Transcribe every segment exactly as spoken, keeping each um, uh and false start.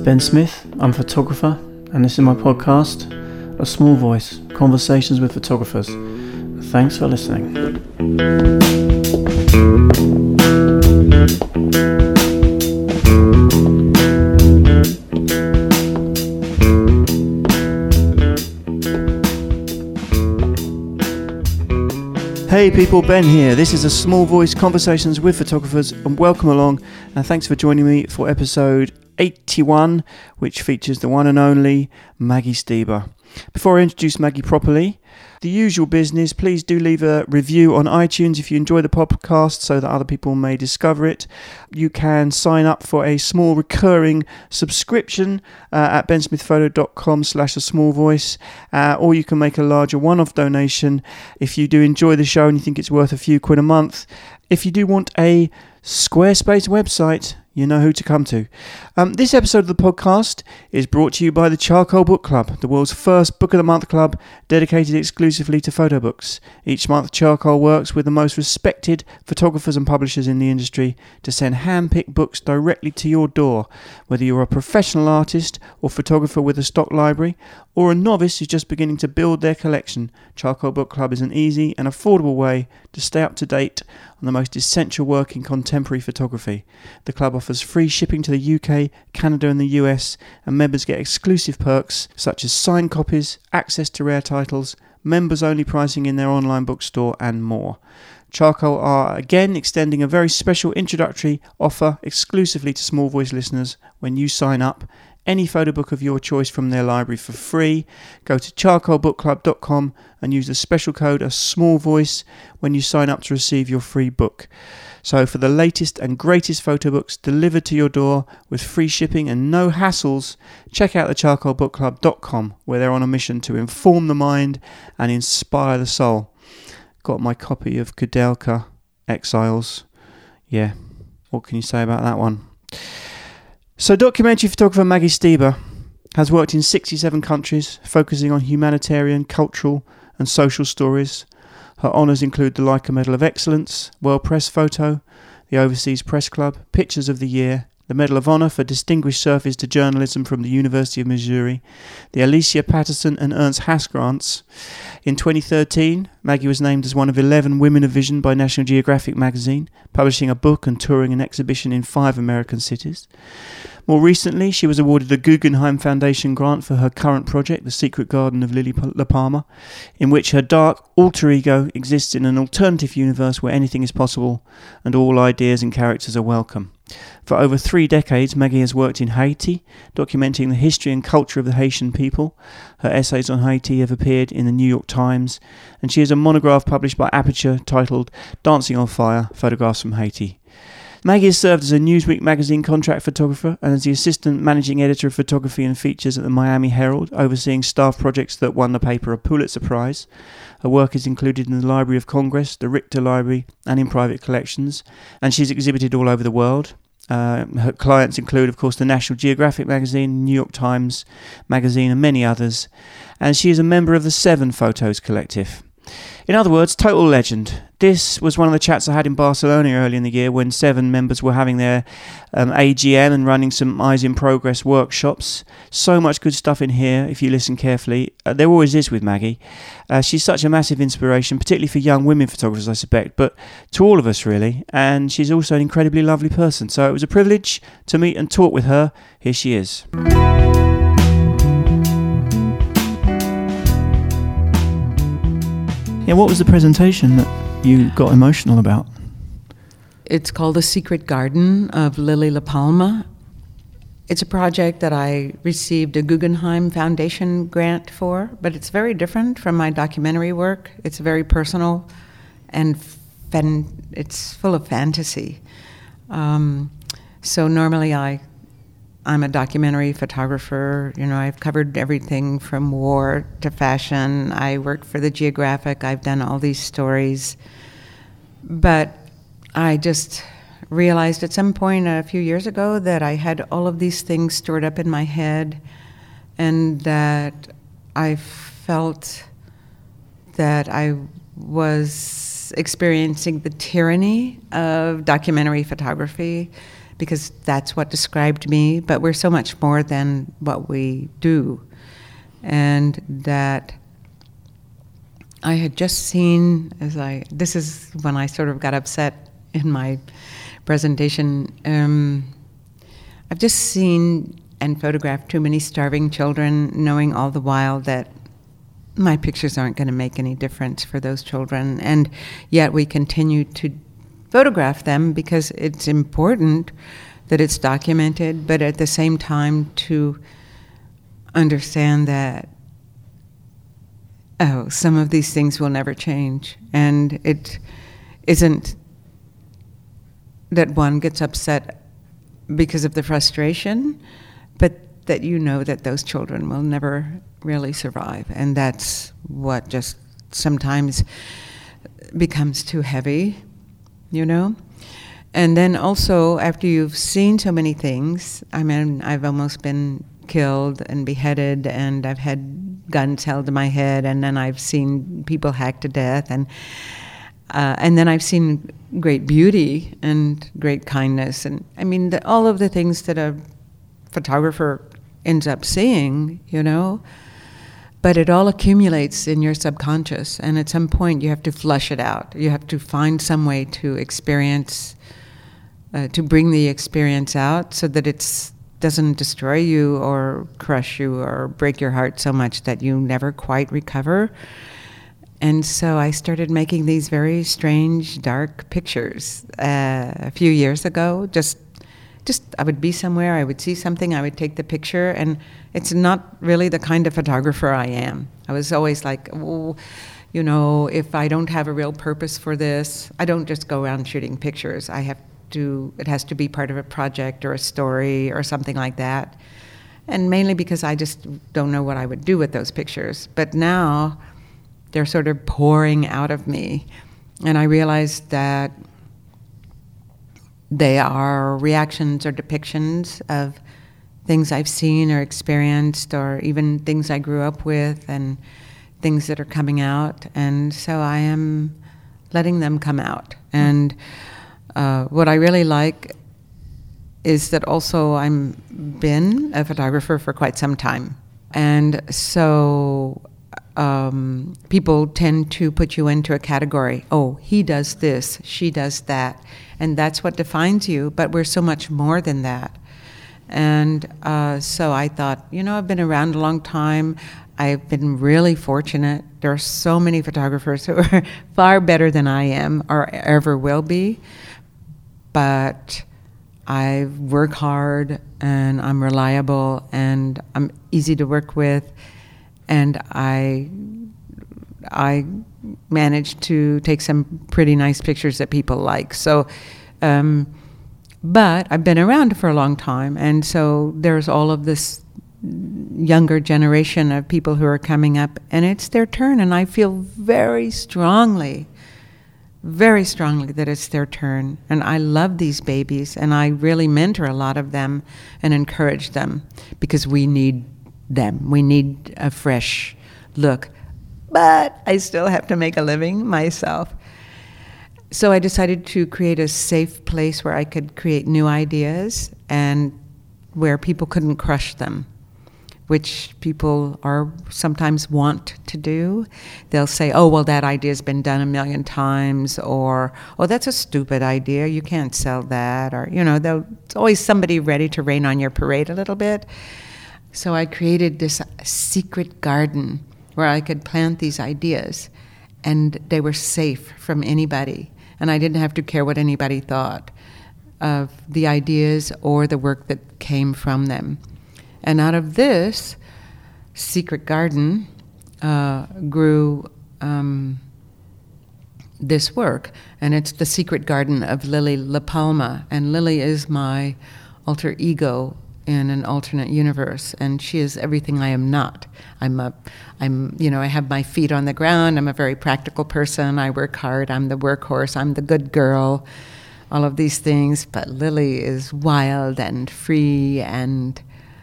Ben Smith, I'm a photographer, and this is my podcast, A Small Voice, Conversations with Photographers. Thanks for listening. Hey people, Ben here. This is A Small Voice, Conversations with Photographers, and welcome along, and thanks for joining me for episode eighty-one, which features the one and only Maggie Stieber. Before I introduce Maggie properly, the usual business, please do leave a review on iTunes if you enjoy the podcast so that other people may discover it. You can sign up for a small recurring subscription uh, at bensmithphoto.com slash a small voice, uh, or you can make a larger one-off donation if you do enjoy the show and you think it's worth a few quid a month. If you do want a Squarespace website, you know who to come to. Um, this episode of the podcast is brought to you by the Charcoal Book Club, the world's first Book of the Month club dedicated exclusively to photo books. Each month, Charcoal works with the most respected photographers and publishers in the industry to send hand-picked books directly to your door. Whether you're a professional artist or photographer with a stock library, or a novice who's just beginning to build their collection, Charcoal Book Club is an easy and affordable way to stay up to date on the most essential work in contemporary photography. The club offers free shipping to the U K, Canada and the U S, and members get exclusive perks such as signed copies, access to rare titles, members-only pricing in their online bookstore, and more. Charcoal are again extending a very special introductory offer exclusively to Small Voice listeners when you sign up. Any photo book of your choice from their library for free. Go to charcoal book club dot com and use the special code A Small Voice when you sign up to receive your free book. So for the latest and greatest photo books delivered to your door with free shipping and no hassles, check out the charcoal book club dot com, where they're on a mission to inform the mind and inspire the soul. Got my copy of Kudelka Exiles. Yeah, what can you say about that one? So documentary photographer Maggie Stieber has worked in sixty-seven countries, focusing on humanitarian, cultural and social stories. Her honours include the Leica Medal of Excellence, World Press Photo, the Overseas Press Club, Pictures of the Year, the Medal of Honour for Distinguished Service to Journalism from the University of Missouri, the Alicia Patterson and Ernst Haas grants. In twenty thirteen, Maggie was named as one of eleven Women of Vision by National Geographic magazine, publishing a book and touring an exhibition in five American cities. More recently, she was awarded a Guggenheim Foundation grant for her current project, The Secret Garden of Lily La Palma, in which her dark alter ego exists in an alternative universe where anything is possible and all ideas and characters are welcome. For over three decades, Maggie has worked in Haiti, documenting the history and culture of the Haitian people. Her essays on Haiti have appeared in the New York Times, and she has a monograph published by Aperture titled Dancing on Fire, Photographs from Haiti. Maggie has served as a Newsweek magazine contract photographer and as the assistant managing editor of photography and features at the Miami Herald, overseeing staff projects that won the paper a Pulitzer Prize. Her work is included in the Library of Congress, the Richter Library, and in private collections, and she's exhibited all over the world. Uh, her clients include, of course, the National Geographic magazine, New York Times magazine, and many others. And she is a member of the Seven Photos Collective. In other words, total legend. This was one of the chats I had in Barcelona early in the year when Seven members were having their um, A G M and running some Eyes in Progress workshops. So much good stuff in here if you listen carefully. Uh, there always is with Maggie. Uh, she's such a massive inspiration, particularly for young women photographers, I suspect, but to all of us really. And she's also an incredibly lovely person. So it was a privilege to meet and talk with her. Here she is. Yeah, what was the presentation that you got emotional about? It's called The Secret Garden of Lily La Palma. It's a project that I received a Guggenheim Foundation grant for, but it's very different from my documentary work. It's very personal and fan- it's full of fantasy. Um, so normally I I'm a documentary photographer. You know, I've covered everything from war to fashion. I work for the Geographic. I've done all these stories. But I just realized at some point a few years ago that I had all of these things stored up in my head, and that I felt that I was experiencing the tyranny of documentary photography because that's what described me, but we're so much more than what we do. And that I had just seen, as I, this is when I sort of got upset in my presentation, um, I've just seen and photographed too many starving children, knowing all the while that my pictures aren't going to make any difference for those children. And yet we continue to photograph them because it's important that it's documented, but at the same time to understand that, oh, some of these things will never change. And it isn't that one gets upset because of the frustration, but that you know that those children will never really survive. And that's what just sometimes becomes too heavy, you know? And then also, after you've seen so many things, I mean, I've almost been killed and beheaded, and I've had guns held to my head, and then I've seen people hacked to death, and uh, and then I've seen great beauty and great kindness, and I mean, the, all of the things that a photographer ends up seeing, you know, but it all accumulates in your subconscious, and at some point you have to flush it out. You have to find some way to experience, uh, to bring the experience out so that it doesn't destroy you or crush you or break your heart so much that you never quite recover. And so I started making these very strange, dark pictures uh, a few years ago. Just, just I would be somewhere, I would see something, I would take the picture, and it's not really the kind of photographer I am. I was always like, oh, you know, if I don't have a real purpose for this, I don't just go around shooting pictures. I have to, it has to be part of a project or a story or something like that. And mainly because I just don't know what I would do with those pictures. But now they're sort of pouring out of me. And I realized that they are reactions or depictions of things I've seen or experienced, or even things I grew up with, and things that are coming out. And so I am letting them come out. And uh, what I really like is that also I'm been a photographer for quite some time. And so um, people tend to put you into a category. Oh, he does this, she does that. And that's what defines you, but we're so much more than that. And uh, so I thought, you know, I've been around a long time. I've been really fortunate. There are so many photographers who are far better than I am or ever will be. But I work hard, and I'm reliable, and I'm easy to work with, and I I managed to take some pretty nice pictures that people like. So, um, but I've been around for a long time, and so there's all of this younger generation of people who are coming up, and it's their turn, and I feel very strongly, very strongly that it's their turn. And I love these babies, and I really mentor a lot of them and encourage them, because we need them. We need a fresh look. But I still have to make a living myself. So I decided to create a safe place where I could create new ideas and where people couldn't crush them, which people are sometimes want to do. They'll say, oh, well, that idea's been done a million times, or, oh, that's a stupid idea, you can't sell that, or, you know, there's always somebody ready to rain on your parade a little bit. So I created this secret garden where I could plant these ideas, and they were safe from anybody, and I didn't have to care what anybody thought of the ideas or the work that came from them. And out of this secret garden uh, grew um, this work, and it's the secret garden of Lily La Palma. And Lily is my alter ego in an alternate universe, and she is everything I am not. I'm a, I'm, you know, I have my feet on the ground. I'm a very practical person. I work hard. I'm the workhorse. I'm the good girl. All of these things. But Lily is wild and free and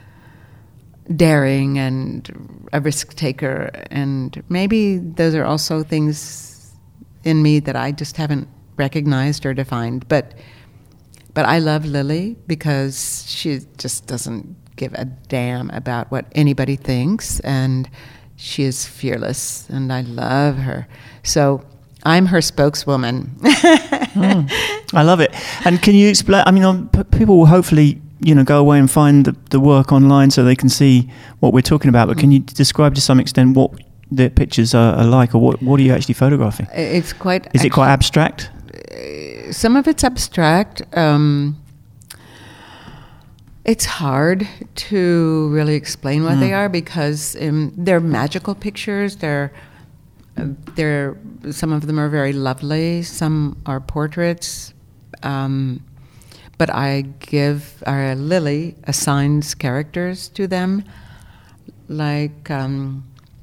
daring and a risk taker, and maybe those are also things in me that I just haven't recognized or defined. But but I love Lily because she just doesn't give a damn about what anybody thinks, and she is fearless, and I love her. So I'm her spokeswoman. mm, I love it. And can you explain? I mean, um, p- people will hopefully, you know, go away and find the, the work online so they can see what we're talking about. But can you describe to some extent what the pictures are, are like, or what what are you actually photographing? It's quite. Is it quite abstract? Some of it's abstract. Um, it's hard to really explain what mm. they are because um, they're magical pictures. They're uh, they're some of them are very lovely. Some are portraits. Um, but I give uh, Lily assigns characters to them, like. Um,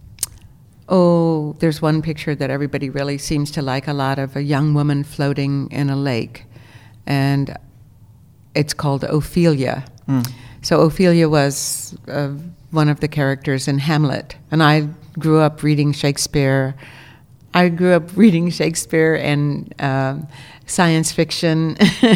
Oh, there's one picture that everybody really seems to like a lot of a young woman floating in a lake, and it's called Ophelia. Mm. So Ophelia was uh, one of the characters in Hamlet, and I grew up reading Shakespeare. I grew up reading Shakespeare and uh, science fiction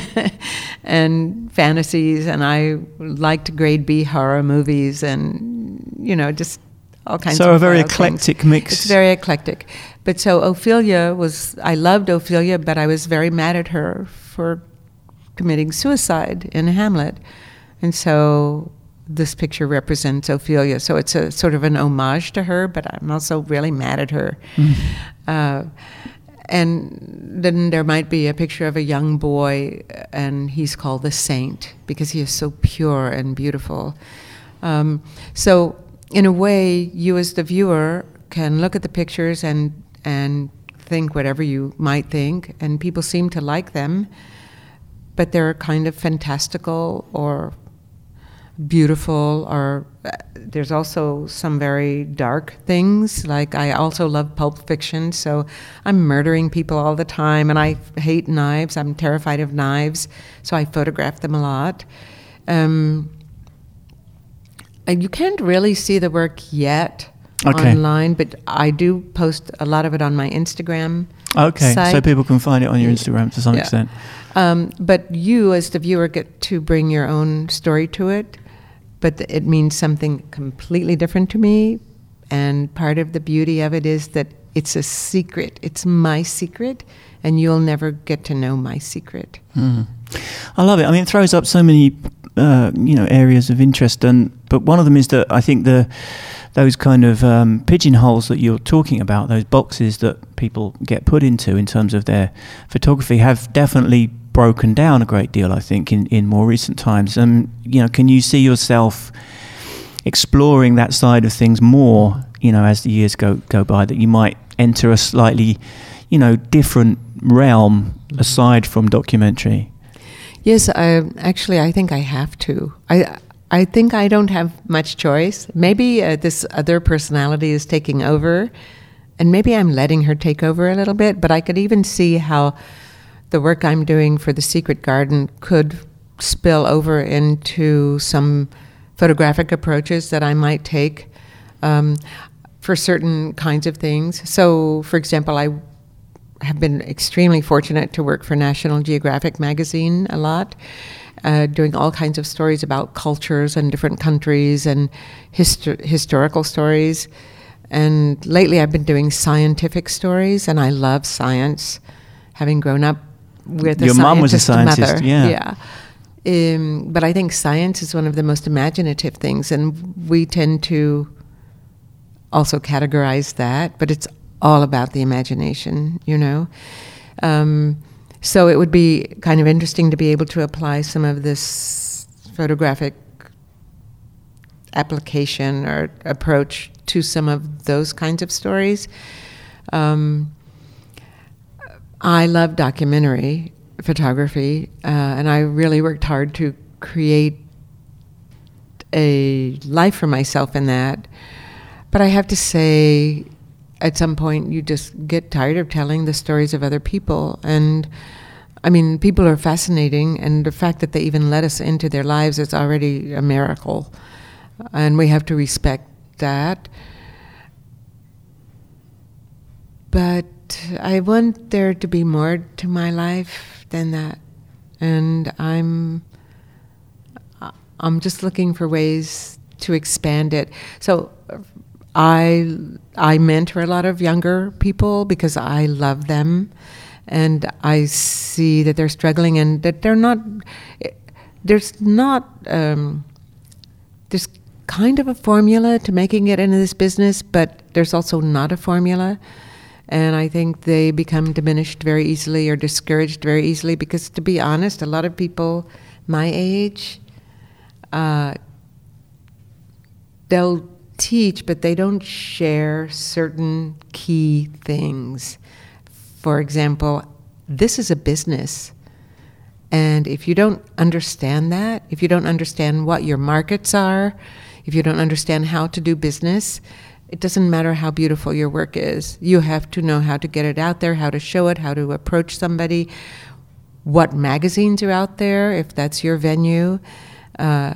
and fantasies, and I liked grade B horror movies, and you know just. All kinds so of a very eclectic things. mix. It's very eclectic. But so Ophelia was, I loved Ophelia, but I was very mad at her for committing suicide in Hamlet. And so this picture represents Ophelia. So it's a sort of an homage to her, but I'm also really mad at her. Mm. Uh, and then there might be a picture of a young boy, and he's called the Saint because he is so pure and beautiful. Um, so in a way, you as the viewer can look at the pictures and and think whatever you might think, and people seem to like them, but they're kind of fantastical or beautiful, or uh, there's also some very dark things. Like I also love Pulp Fiction, so I'm murdering people all the time, and I hate knives. I'm terrified of knives, so I photograph them a lot. Um, And you can't really see the work yet okay. online, but I do post a lot of it on my Instagram Okay, site. So people can find it on your Instagram to some yeah. extent. Um, but you, as the viewer, get to bring your own story to it, but it means something completely different to me, and part of the beauty of it is that it's a secret. It's my secret, and you'll never get to know my secret. Mm. I love it. I mean, it throws up so many Uh, you know, areas of interest, and but one of them is that I think the those kind of um, pigeonholes that you're talking about, those boxes that people get put into in terms of their photography, have definitely broken down a great deal. I think in, in more recent times. Um, you know, can you see yourself exploring that side of things more? You know, as the years go go by, that you might enter a slightly, you know, different realm aside from documentary. Yes, I, actually, I think I have to. I I think I don't have much choice. Maybe uh, this other personality is taking over, and maybe I'm letting her take over a little bit, but I could even see how the work I'm doing for The Secret Garden could spill over into some photographic approaches that I might take um, for certain kinds of things. So, for example, I have been extremely fortunate to work for National Geographic magazine a lot, uh, doing all kinds of stories about cultures and different countries and histo- historical stories. And lately I've been doing scientific stories, and I love science, having grown up with a Your mom was a scientist, mother. yeah. yeah. Um, but I think science is one of the most imaginative things, and we tend to also categorize that, but it's all about the imagination, you know. Um, so it would be kind of interesting to be able to apply some of this photographic application or approach to some of those kinds of stories. Um, I love documentary photography, uh, and I really worked hard to create a life for myself in that. But I have to say, at some point, you just get tired of telling the stories of other people. And, I mean, people are fascinating, and the fact that they even let us into their lives is already a miracle. And we have to respect that. But I want there to be more to my life than that. and I'm I'm just looking for ways to expand it. So I I mentor a lot of younger people because I love them, and I see that they're struggling and that they're not. There's not. Um, there's kind of a formula to making it into this business, but there's also not a formula. And I think they become diminished very easily or discouraged very easily because, to be honest, a lot of people my age, uh, they'll teach, but they don't share certain key things. For example, this is a business. And if you don't understand that, if you don't understand what your markets are, if you don't understand how to do business, it doesn't matter how beautiful your work is. You have to know how to get it out there, how to show it, how to approach somebody, what magazines are out there, if that's your venue, uh,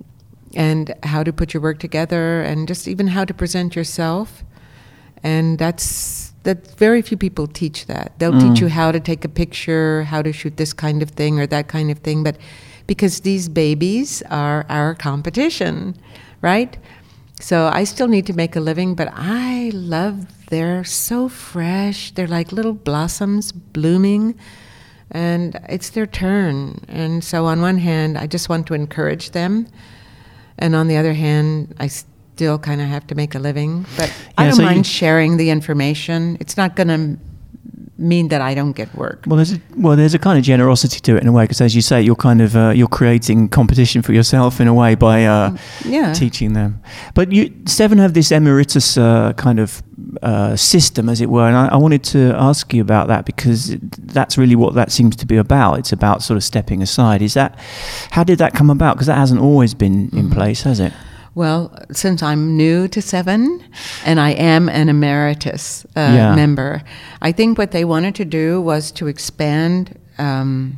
and how to put your work together, and just even how to present yourself. And that's that. Very few people teach that. They'll mm. teach you how to take a picture, how to shoot this kind of thing or that kind of thing, but because these babies are our competition, right? So I still need to make a living, but I love, they're so fresh. They're like little blossoms blooming, and it's their turn. And so on one hand, I just want to encourage them. And on the other hand, I still kind of have to make a living. But yeah, I don't so mind you, sharing the information. It's not going to mean that I don't get work. Well, there's a, well, there's a kind of generosity to it in a way, because as you say, you're kind of uh, you're creating competition for yourself in a way by uh, yeah. teaching them. But you, Seven have this emeritus uh, kind of uh, system, as it were, and I, I wanted to ask you about that, because that's really what that seems to be about. It's about sort of stepping aside. Is that, how did that come about? Because that hasn't always been in mm-hmm. place, has it? Well, since I'm new to Seven, and I am an emeritus uh, yeah. member, I think what they wanted to do was to expand um,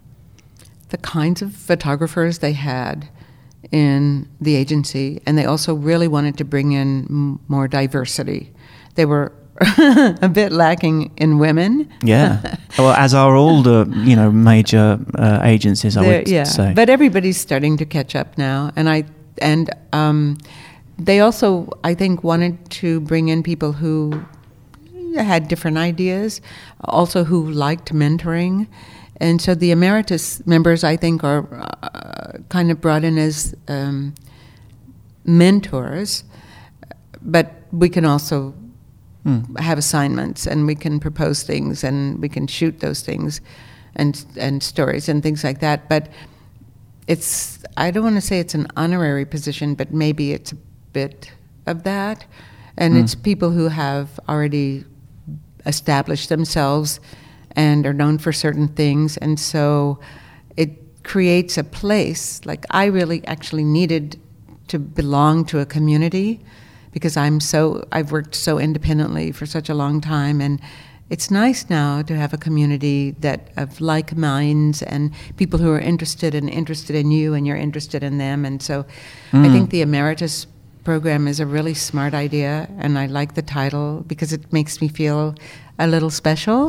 the kinds of photographers they had in the agency, and they also really wanted to bring in m- more diversity. They were a bit lacking in women. Yeah, well, as are all the you know major uh, agencies, I They're, would yeah. say. But everybody's starting to catch up now, and I. And um, they also, I think, wanted to bring in people who had different ideas, also who liked mentoring. And so the emeritus members, I think, are uh, kind of brought in as um, mentors, but we can also mm. have assignments, and we can propose things, and we can shoot those things and and stories and things like that. But it's, I don't want to say it's an honorary position, but maybe it's a bit of that. And mm. it's people who have already established themselves and are known for certain things. And so it creates a place, like I really actually needed to belong to a community, because I'm so, I've worked so independently for such a long time, and it's nice now to have a community that of like minds and people who are interested and interested in you, and you're interested in them. And so mm. I think the emeritus program is a really smart idea, and I like the title because it makes me feel a little special,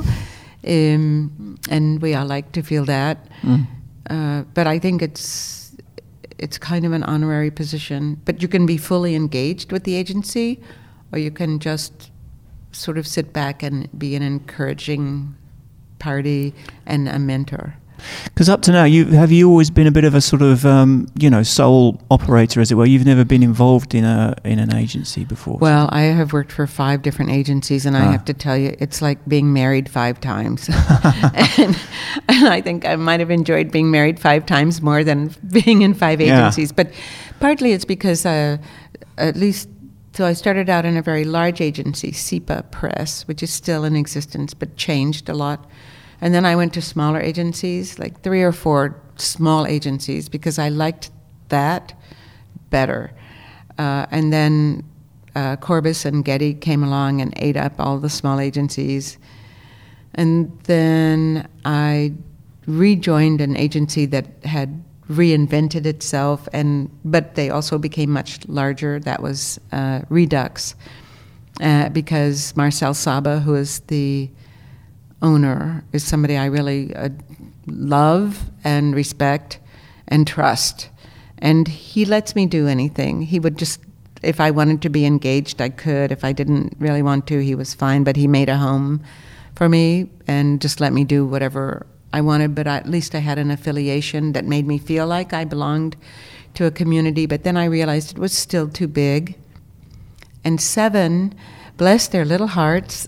um, and we all like to feel that. Mm. Uh, but I think it's it's kind of an honorary position. But you can be fully engaged with the agency, or you can just sort of sit back and be an encouraging party and a mentor. Because up to now, you have you always been a bit of a sort of um, you know sole operator, as it were. You've never been involved in a in an agency before. Well, I have worked for five different agencies, and ah. I have to tell you, it's like being married five times. and, and I think I might have enjoyed being married five times more than being in five agencies. Yeah. But partly it's because uh, at least. So I started out in a very large agency, SIPA Press, which is still in existence but changed a lot. And then I went to smaller agencies, like three or four small agencies, because I liked that better. Uh, and then uh, Corbis and Getty came along and ate up all the small agencies. And then I rejoined an agency that had reinvented itself, and but they also became much larger. That was uh, Redux, uh, because Marcel Saba, who is the owner, is somebody I really uh, love and respect and trust. And he lets me do anything. He would just, if I wanted to be engaged, I could. If I didn't really want to, he was fine. But he made a home for me and just let me do whatever I wanted. But at least I had an affiliation that made me feel like I belonged to a community. But then I realized it was still too big. And seven, bless their little hearts,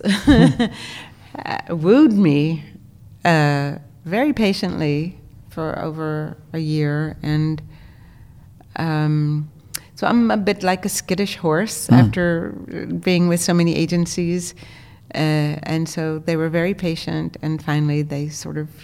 wooed me uh, very patiently for over a year. And um, so I'm a bit like a skittish horse mm. after being with so many agencies. Uh, and so they were very patient, and finally they sort of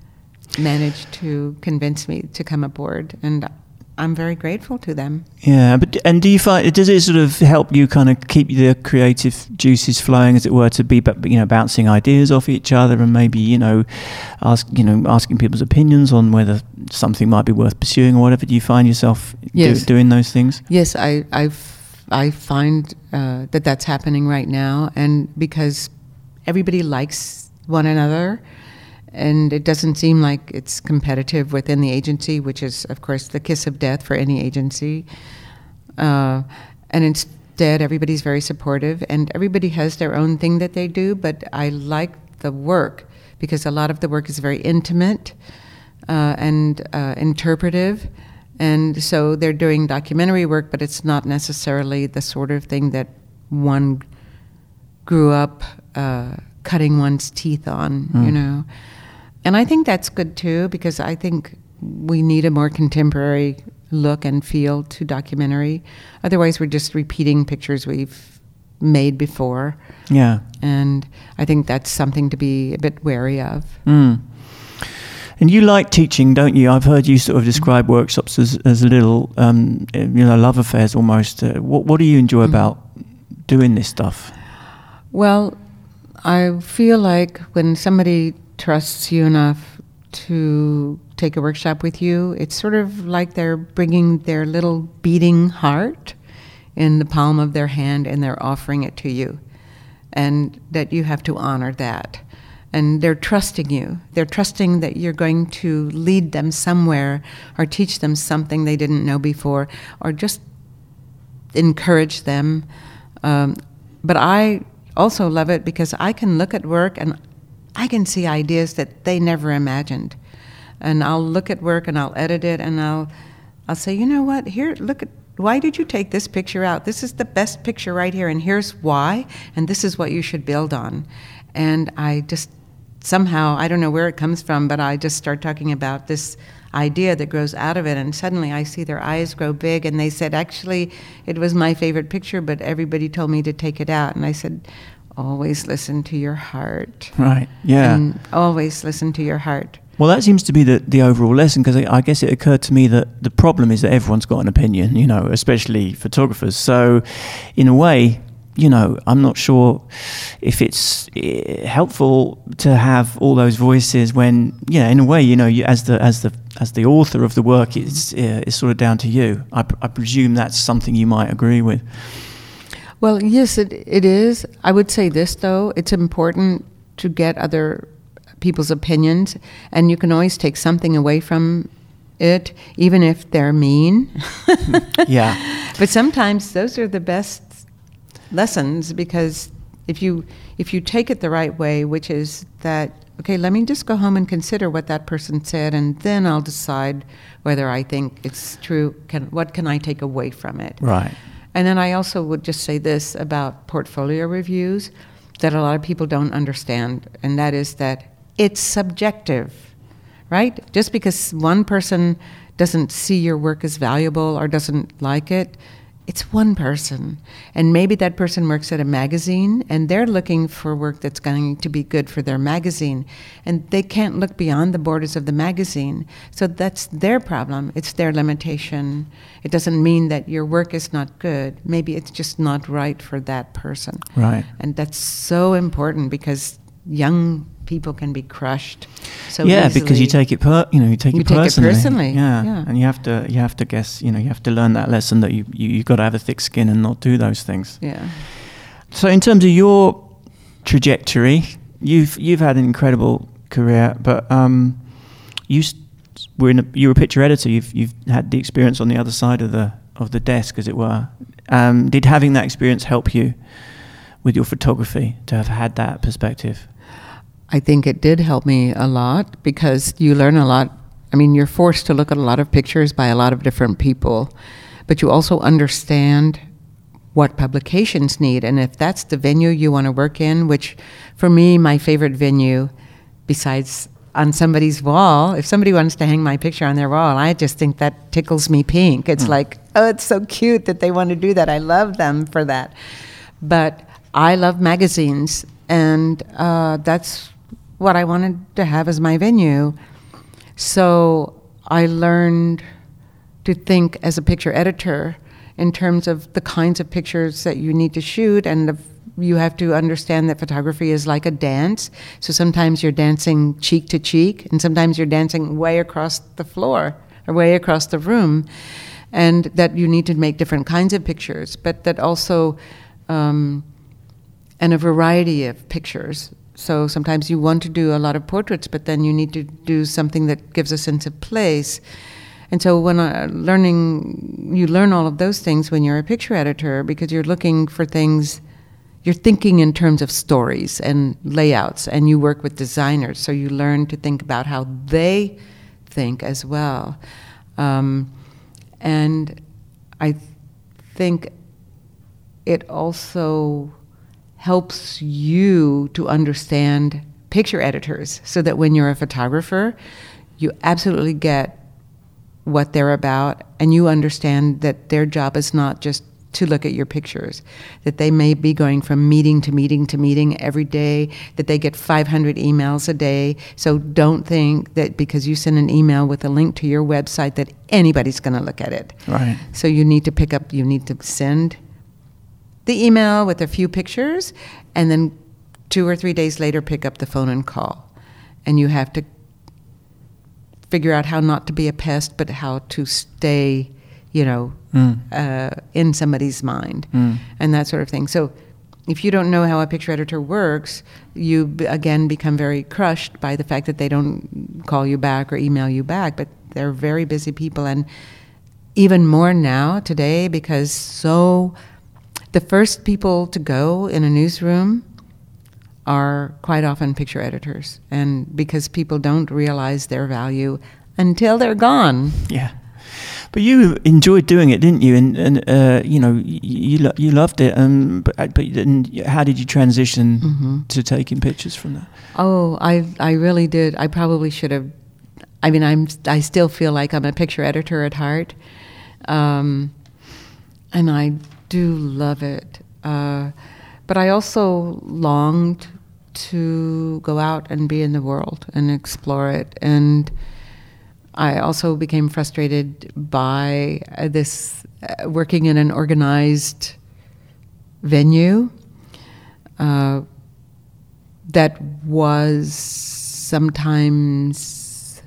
managed to convince me to come aboard. And I'm very grateful to them. Yeah, but and do you find, does it sort of help you kind of keep the creative juices flowing, as it were, to be, you know, bouncing ideas off each other, and maybe, you know, ask, you know, asking people's opinions on whether something might be worth pursuing or whatever? Do you find yourself yes. do, doing those things? Yes, I I've, I find uh, that that's happening right now, and because everybody likes one another. And it doesn't seem like it's competitive within the agency, which is, of course, the kiss of death for any agency. Uh, and instead, everybody's very supportive, and everybody has their own thing that they do. But I like the work because a lot of the work is very intimate uh, and uh, interpretive. And so they're doing documentary work, but it's not necessarily the sort of thing that one grew up uh, cutting one's teeth on, mm. you know. And I think that's good too, because I think we need a more contemporary look and feel to documentary. Otherwise, we're just repeating pictures we've made before. Yeah. And I think that's something to be a bit wary of. Mm. And you like teaching, don't you? I've heard you sort of describe mm-hmm. workshops as, as little, um, you know, love affairs almost. Uh, what, what do you enjoy mm-hmm. about doing this stuff? Well, I feel like when somebody trusts you enough to take a workshop with you, it's sort of like they're bringing their little beating heart in the palm of their hand and they're offering it to you, and that you have to honor that. And they're trusting you. They're trusting that you're going to lead them somewhere or teach them something they didn't know before, or just encourage them. Um, but I also love it because I can look at work and I can see ideas that they never imagined. And I'll look at work and I'll edit it and I'll I'll say, you know what, here, look at, why did you take this picture out? This is the best picture right here, and here's why, and this is what you should build on. And I just, somehow, I don't know where it comes from, but I just start talking about this idea that grows out of it, and suddenly I see their eyes grow big, and they said, actually, it was my favorite picture, but everybody told me to take it out. And I said, always listen to your heart. Right, yeah. And always listen to your heart. Well, that seems to be the, the overall lesson, because I, I guess it occurred to me that the problem is that everyone's got an opinion, you know, especially photographers. So, in a way, you know, I'm not sure if it's helpful to have all those voices when, you know, in a way, you know, you, as the as the as the author of the work, it's uh, it's sort of down to you. I, I presume that's something you might agree with. Well, yes, it it is. I would say this, though. It's important to get other people's opinions, and you can always take something away from it, even if they're mean. Yeah. But sometimes those are the best lessons, because if you if you take it the right way, which is that, okay, let me just go home and consider what that person said, and then I'll decide whether I think it's true. Can, what can I take away from it? Right. And then I also would just say this about portfolio reviews that a lot of people don't understand, and that is that it's subjective, right? Just because one person doesn't see your work as valuable or doesn't like it, it's one person. And maybe that person works at a magazine and they're looking for work that's going to be good for their magazine. And they can't look beyond the borders of the magazine. So that's their problem. It's their limitation. It doesn't mean that your work is not good. Maybe it's just not right for that person. Right. And that's so important, because young people can be crushed so yeah easily. Because you take it per you know you take you it take personally. it personally yeah. yeah And you have to you have to guess you know you have to learn that lesson that you, you you've got to have a thick skin and not do those things. Yeah. So in terms of your trajectory, you've you've had an incredible career, but um you st- were in a, you were a picture editor. You've you've had the experience on the other side of the of the desk, as it were. Um, did having that experience help you with your photography to have had that perspective? I think it did help me a lot because you learn a lot. I mean, you're forced to look at a lot of pictures by a lot of different people, but you also understand what publications need. And if that's the venue you want to work in, which for me, my favorite venue, besides on somebody's wall, if somebody wants to hang my picture on their wall, I just think that tickles me pink. It's mm. like, oh, it's so cute that they want to do that. I love them for that. But I love magazines, and uh, that's what I wanted to have as my venue. So I learned to think as a picture editor in terms of the kinds of pictures that you need to shoot, and the, you have to understand that photography is like a dance. So sometimes you're dancing cheek to cheek, and sometimes you're dancing way across the floor or way across the room, and that you need to make different kinds of pictures, but that also, um, and a variety of pictures. So sometimes you want to do a lot of portraits, but then you need to do something that gives a sense of place. And so when I, learning, you learn all of those things when you're a picture editor, because you're looking for things, you're thinking in terms of stories and layouts, and you work with designers, so you learn to think about how they think as well. Um, and I think it also helps you to understand picture editors, so that when you're a photographer, you absolutely get what they're about, and you understand that their job is not just to look at your pictures, that they may be going from meeting to meeting to meeting every day, that they get five hundred emails a day. So don't think that because you send an email with a link to your website that anybody's going to look at it. Right. So you need to pick up, you need to send the email with a few pictures, and then two or three days later pick up the phone and call. And you have to figure out how not to be a pest, but how to stay, you know, mm. uh, in somebody's mind, mm. and that sort of thing. So if you don't know how a picture editor works, you, b- again, become very crushed by the fact that they don't call you back or email you back, but they're very busy people. And even more now, today, because so the first people to go in a newsroom are quite often picture editors, and because people don't realize their value until they're gone. Yeah, but you enjoyed doing it, didn't you? And, and uh, you know, you you, lo- you loved it. Um, but but then how did you transition mm-hmm. to taking pictures from that? Oh, I I really did. I probably should have. I mean, I'm I still feel like I'm a picture editor at heart, um, and I do love it. Uh, but I also longed to go out and be in the world and explore it. And I also became frustrated by uh, this uh, working in an organized venue uh, that was sometimes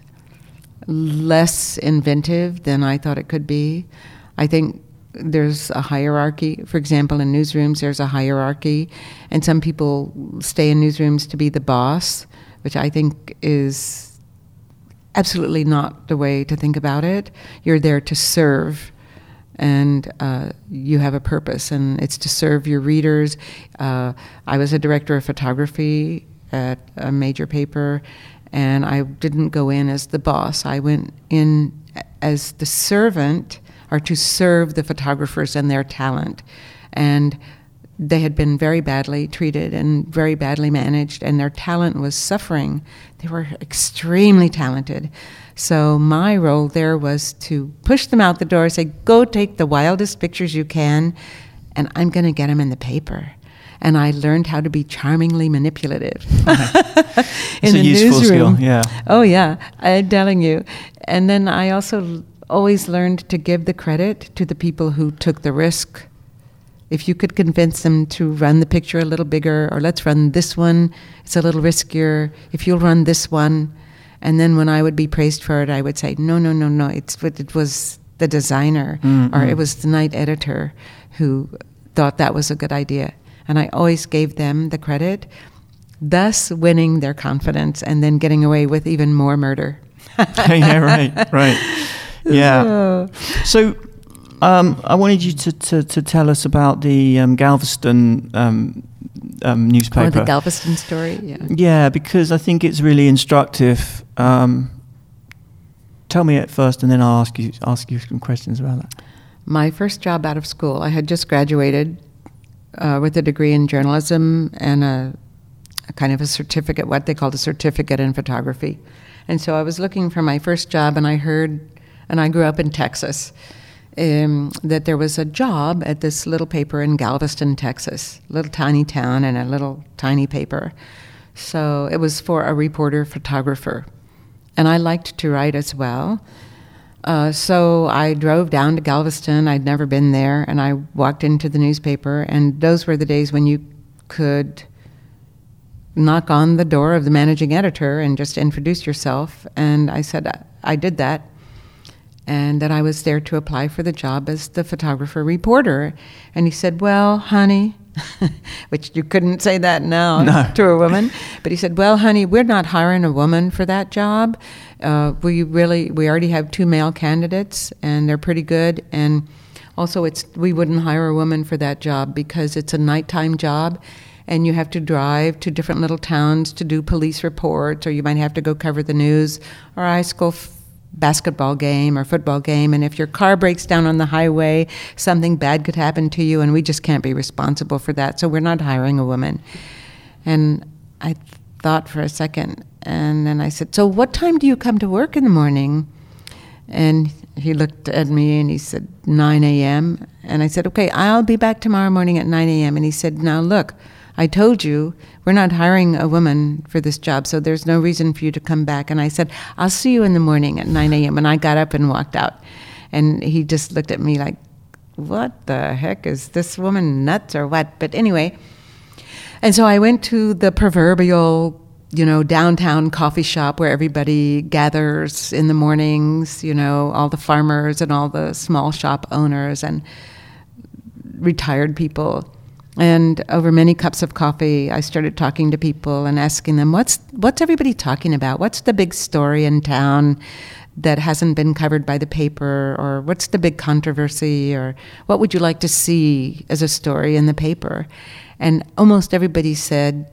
less inventive than I thought it could be. I think there's a hierarchy. For example, in newsrooms, there's a hierarchy, and some people stay in newsrooms to be the boss, which I think is absolutely not the way to think about it. You're there to serve, and uh, you have a purpose, and it's to serve your readers. Uh, I was a director of photography at a major paper, and I didn't go in as the boss. I went in as the servant, or to serve the photographers and their talent. And they had been very badly treated and very badly managed, and their talent was suffering. They were extremely talented. So my role there was to push them out the door, say, go take the wildest pictures you can, and I'm going to get them in the paper. And I learned how to be charmingly manipulative in the newsroom. Skill, yeah. Oh, yeah, I'm telling you. And then I also always learned to give the credit to the people who took the risk. If you could convince them to run the picture a little bigger, or let's run this one, it's a little riskier, if you'll run this one. And then when I would be praised for it, I would say, no, no, no, no, it's it was the designer, mm-hmm. or it was the night editor who thought that was a good idea. And I always gave them the credit, thus winning their confidence and then getting away with even more murder. Yeah, right, right. Yeah. So um, I wanted you to, to, to tell us about the um, Galveston um, um, newspaper. Oh, the Galveston story, yeah. Yeah, because I think it's really instructive. Um, tell me it first, and then I'll ask you ask you some questions about that. My first job out of school, I had just graduated uh, with a degree in journalism and a, a kind of a certificate, what they called a certificate in photography. And so I was looking for my first job, and I heard, and I grew up in Texas, um, that there was a job at this little paper in Galveston, Texas, little tiny town and a little tiny paper. So it was for a reporter photographer. And I liked to write as well. Uh, so I drove down to Galveston. I'd never been there, and I walked into the newspaper, and those were the days when you could knock on the door of the managing editor and just introduce yourself. And I said I did that, and that I was there to apply for the job as the photographer reporter. And he said, well, honey, which you couldn't say that now no. to a woman, but he said, well, honey, we're not hiring a woman for that job. Uh, we really, we already have two male candidates, and they're pretty good. And also, it's we wouldn't hire a woman for that job because it's a nighttime job, and you have to drive to different little towns to do police reports, or you might have to go cover the news or a high school f- basketball game or football game. And if your car breaks down on the highway, something bad could happen to you, and we just can't be responsible for that. So we're not hiring a woman. And I thought for a second, and then I said, so what time do you come to work in the morning? And he looked at me and he said, nine a.m. And I said, okay, I'll be back tomorrow morning at nine a.m. And he said, now look, I told you we're not hiring a woman for this job, so there's no reason for you to come back. And I said, I'll see you in the morning at nine a.m. And I got up and walked out. And he just looked at me like, what the heck, is this woman nuts or what? But anyway, and so I went to the proverbial, you know, downtown coffee shop where everybody gathers in the mornings, you know, all the farmers and all the small shop owners and retired people. And over many cups of coffee, I started talking to people and asking them, what's what's everybody talking about? What's the big story in town that hasn't been covered by the paper? Or what's the big controversy? Or what would you like to see as a story in the paper? And almost everybody said,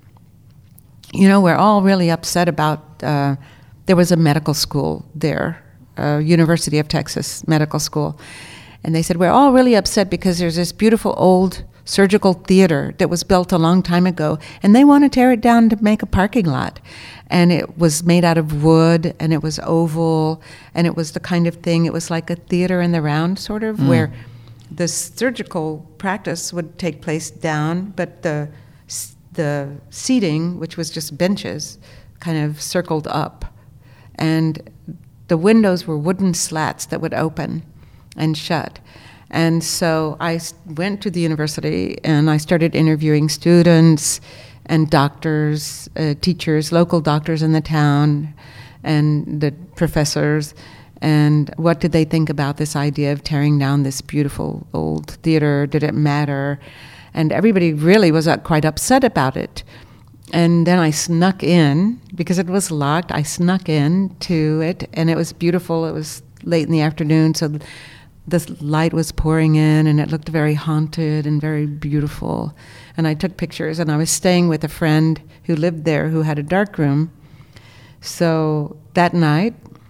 you know, we're all really upset about, uh, there was a medical school there, uh, University of Texas Medical School. And they said, we're all really upset because there's this beautiful old surgical theater that was built a long time ago, and they want to tear it down to make a parking lot. And it was made out of wood, and it was oval, and it was the kind of thing, it was like a theater in the round, sort of, mm. where the surgical practice would take place down, but the the seating, which was just benches, kind of circled up. And the windows were wooden slats that would open and shut. And so I went to the university and I started interviewing students and doctors, uh, teachers, local doctors in the town, and the professors, and what did they think about this idea of tearing down this beautiful old theater? Did it matter? And everybody really was uh, quite upset about it. And then I snuck in, because it was locked, I snuck in to it, and it was beautiful. It was late in the afternoon, so the light was pouring in, and it looked very haunted and very beautiful. And I took pictures, and I was staying with a friend who lived there who had a dark room. So that night,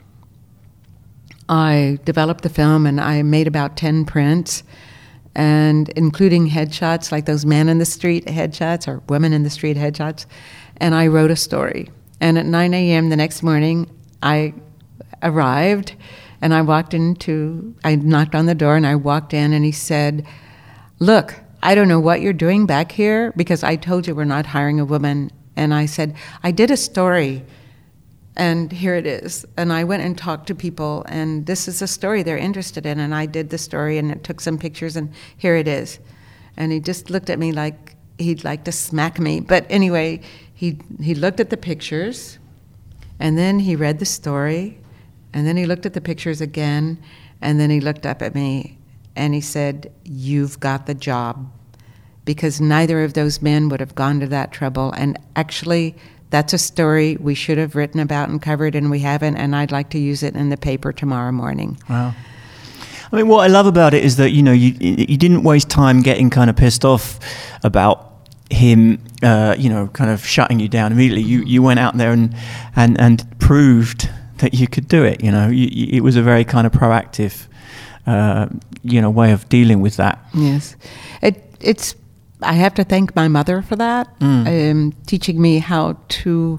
I developed the film, and I made about ten prints, and including headshots, like those man in the street headshots or women in the street headshots. And I wrote a story. And at nine a.m. the next morning, I arrived, and I walked into, I knocked on the door, and I walked in, and he said, look, I don't know what you're doing back here, because I told you we're not hiring a woman. And I said, I did a story, and here it is. And I went and talked to people, and this is a story they're interested in. And I did the story, and it took some pictures, and here it is. And he just looked at me like he'd like to smack me. But anyway, he he looked at the pictures, and then he read the story, and then he looked at the pictures again, and then he looked up at me, and he said, you've got the job. Because neither of those men would have gone to that trouble. And actually, that's a story we should have written about and covered, and we haven't, and I'd like to use it in the paper tomorrow morning. Wow. I mean, what I love about it is that, you know, you you didn't waste time getting kind of pissed off about him, uh, you know, kind of shutting you down immediately. You you went out there and and, and proved that you could do it. You know, you, you, it was a very kind of proactive, uh, you know, way of dealing with that. Yes, it it's. I have to thank my mother for that, mm. um, teaching me how to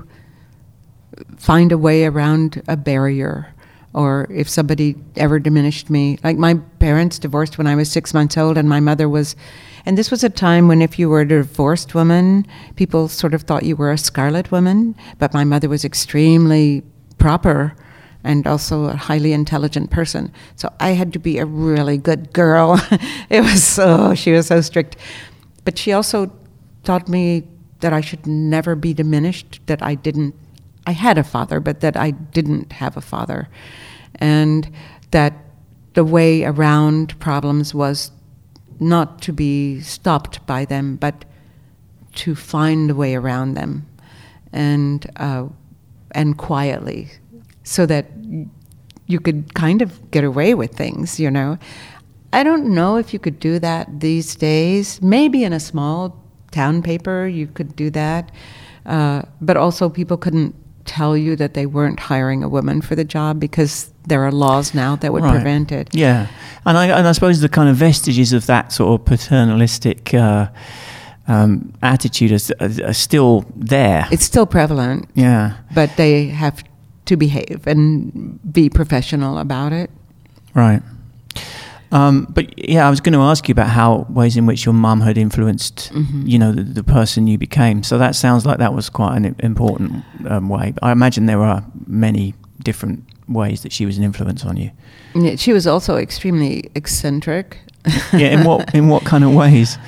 find a way around a barrier. Or if somebody ever diminished me. Like my parents divorced when I was six months old, and my mother was, and this was a time when if you were a divorced woman, people sort of thought you were a scarlet woman, but my mother was extremely proper and also a highly intelligent person. So I had to be a really good girl. It was so, she was so strict. But she also taught me that I should never be diminished, that I didn't, I had a father, but that I didn't have a father. And that the way around problems was not to be stopped by them, but to find a way around them, and uh, and quietly, so that you could kind of get away with things, you know. I don't know if you could do that these days. Maybe in a small town paper you could do that, uh, but also people couldn't tell you that they weren't hiring a woman for the job because there are laws now that would right. prevent it. Yeah, and I, and I suppose the kind of vestiges of that sort of paternalistic uh, um, attitude are, are still there. It's still prevalent. Yeah, but they have to behave and be professional about it. Right. Um, but yeah, I was going to ask you about how ways in which your mum had influenced, mm-hmm. you know, the, the person you became. So that sounds like that was quite an important um, way. I imagine there are many different ways that she was an influence on you. Yeah, she was also extremely eccentric. Yeah, in what in what kind of ways?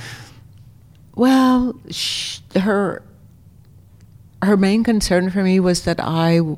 Well, sh- her her main concern for me was that I w-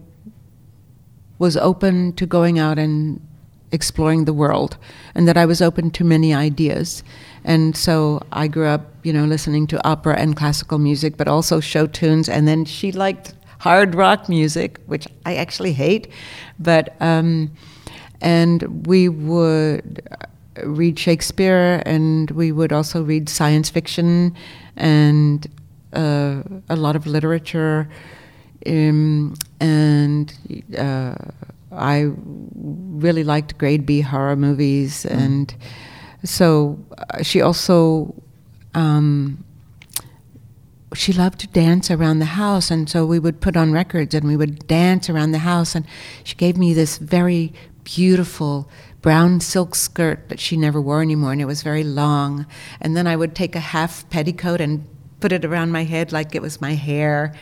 was open to going out and exploring the world, and that I was open to many ideas. And so I grew up, you know, listening to opera and classical music, but also show tunes. And then she liked hard rock music, which I actually hate. But um, and we would read Shakespeare, and we would also read science fiction and uh, a lot of literature, um, and. Uh, I really liked grade B horror movies, mm. and so uh, she also um, she loved to dance around the house, and so we would put on records and we would dance around the house. And she gave me this very beautiful brown silk skirt that she never wore anymore, and it was very long. And then I would take a half petticoat and put it around my head like it was my hair.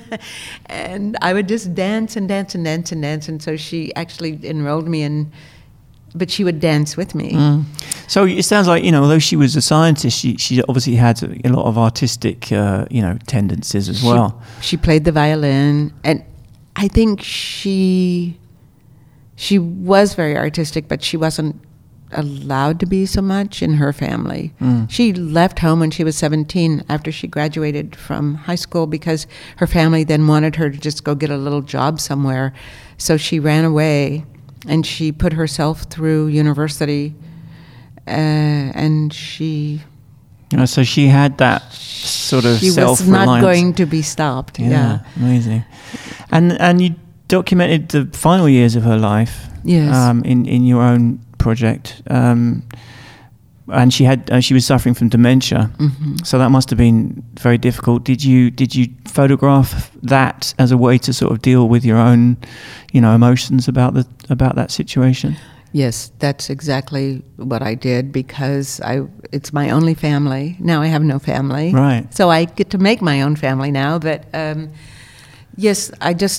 And I would just dance and dance and dance and dance. And so she actually enrolled me in, but she would dance with me. Mm. So it sounds like, you know, although she was a scientist, she, she obviously had a lot of artistic, uh, you know, tendencies as she, well. She played the violin. And I think she, she was very artistic, but she wasn't allowed to be so much in her family. Mm. She left home when she was seventeen after she graduated from high school because her family then wanted her to just go get a little job somewhere. So she ran away and she put herself through university, uh, and she... You know, so she had that sort of she self-reliance. She was not going to be stopped. Yeah, yeah. Amazing. And and you documented the final years of her life. Yes. Um, in, in your own project, um, and she had uh, she was suffering from dementia, mm-hmm. so that must have been very difficult. Did you did you photograph that as a way to sort of deal with your own, you know, emotions about the about that situation? Yes, that's exactly what I did, because I it's my only family. Now I have no family, right? So I get to make my own family now. But um, yes, I just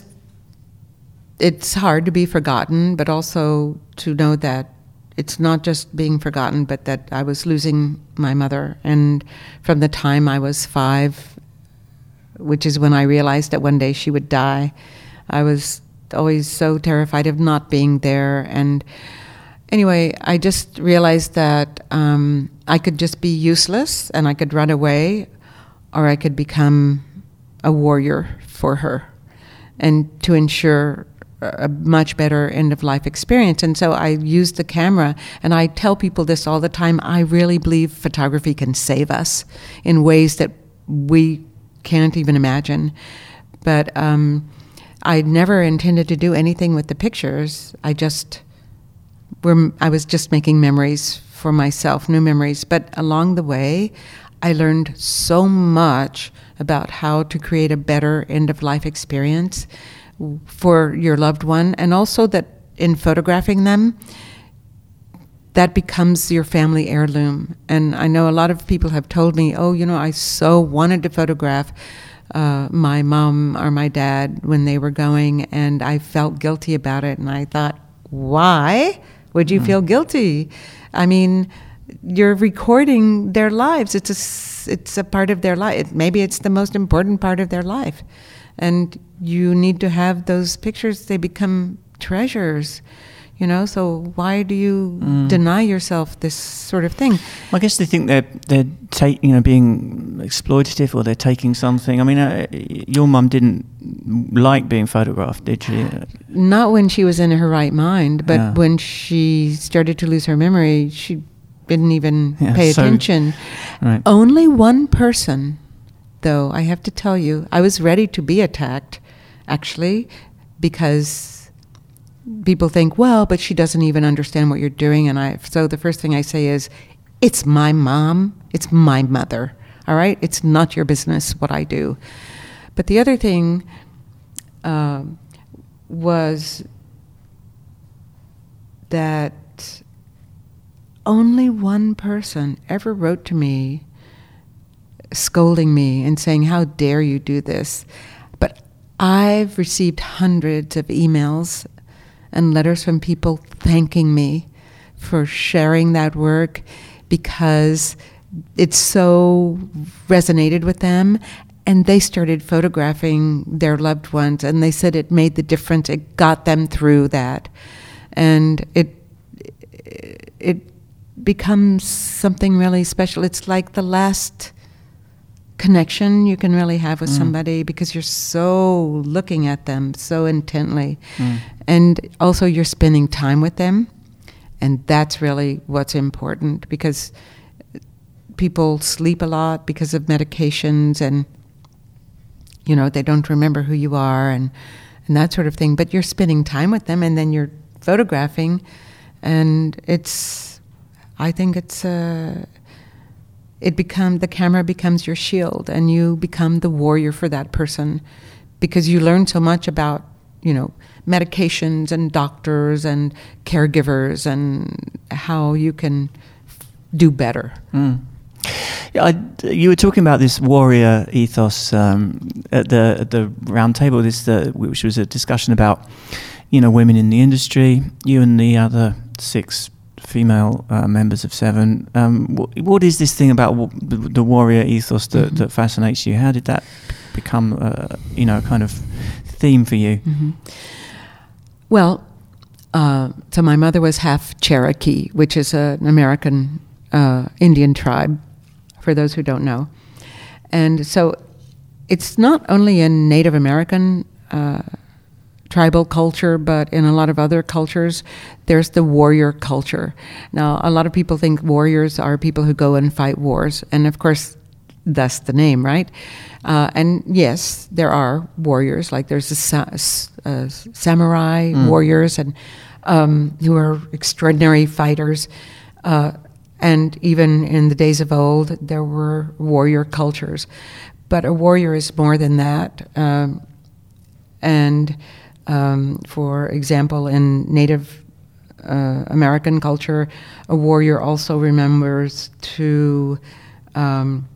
it's hard to be forgotten, but also to know that it's not just being forgotten, but that I was losing my mother. And from the time I was five, which is when I realized that one day she would die, I was always so terrified of not being there. And anyway, I just realized that um, I could just be useless and I could run away, or I could become a warrior for her and to ensure a much better end-of-life experience. And so I use the camera, and I tell people this all the time. I really believe photography can save us in ways that we can't even imagine. But um, I never intended to do anything with the pictures. I just were, I was just making memories for myself, new memories. But along the way, I learned so much about how to create a better end-of-life experience for your loved one, and also that in photographing them, that becomes your family heirloom. And I know a lot of people have told me, oh, you know, I so wanted to photograph uh, my mom or my dad when they were going, and I felt guilty about it. And I thought, why would you mm. feel guilty? I mean, you're recording their lives. It's a, it's a part of their life. Maybe it's the most important part of their life. And you need to have those pictures. They become treasures, you know. So why do you mm. deny yourself this sort of thing? Well, I guess they think they're they're ta- you know being exploitative, or they're taking something. I mean, uh, your mum didn't like being photographed, did she? Not when she was in her right mind, but yeah. when she started to lose her memory, she didn't even yeah, pay so, attention. Right. Only one person, though, I have to tell you, I was ready to be attacked, actually, because people think, well, but she doesn't even understand what you're doing. And I, so the first thing I say is, it's my mom, it's my mother, all right? It's not your business what I do. But the other thing uh, was that only one person ever wrote to me scolding me and saying, how dare you do this? But I've received hundreds of emails and letters from people thanking me for sharing that work because it so resonated with them, and they started photographing their loved ones, and they said it made the difference. It got them through that, and it it becomes something really special. It's like the last connection you can really have with mm. somebody, because you're so looking at them so intently. Mm. And also you're spending time with them. And that's really what's important, because people sleep a lot because of medications, and, you know, they don't remember who you are and, and that sort of thing. But you're spending time with them, and then you're photographing. And it's, I think it's a... It become the camera becomes your shield, and you become the warrior for that person, because you learn so much about, you know, medications and doctors and caregivers and how you can do better. Mm. Yeah, I, you were talking about this warrior ethos um, at the at the round table. This uh, which was a discussion about, you know, women in the industry. You and the other six female uh, members of Seven. Um, wh- what is this thing about w- the, the warrior ethos that, mm-hmm. that fascinates you? How did that become, uh, you know, a kind of theme for you? Mm-hmm. Well, uh, so my mother was half Cherokee, which is a, an American uh, Indian tribe, for those who don't know. And so it's not only in Native American uh, tribal culture, but in a lot of other cultures, there's the warrior culture. Now, a lot of people think warriors are people who go and fight wars, and of course, that's the name, right? Uh, and yes, there are warriors, like there's the sa- uh, samurai mm. warriors, and um, who are extraordinary fighters. Uh, and even in the days of old, there were warrior cultures. But a warrior is more than that. Um, and Um, for example, in Native uh, American culture, a warrior also remembers to um,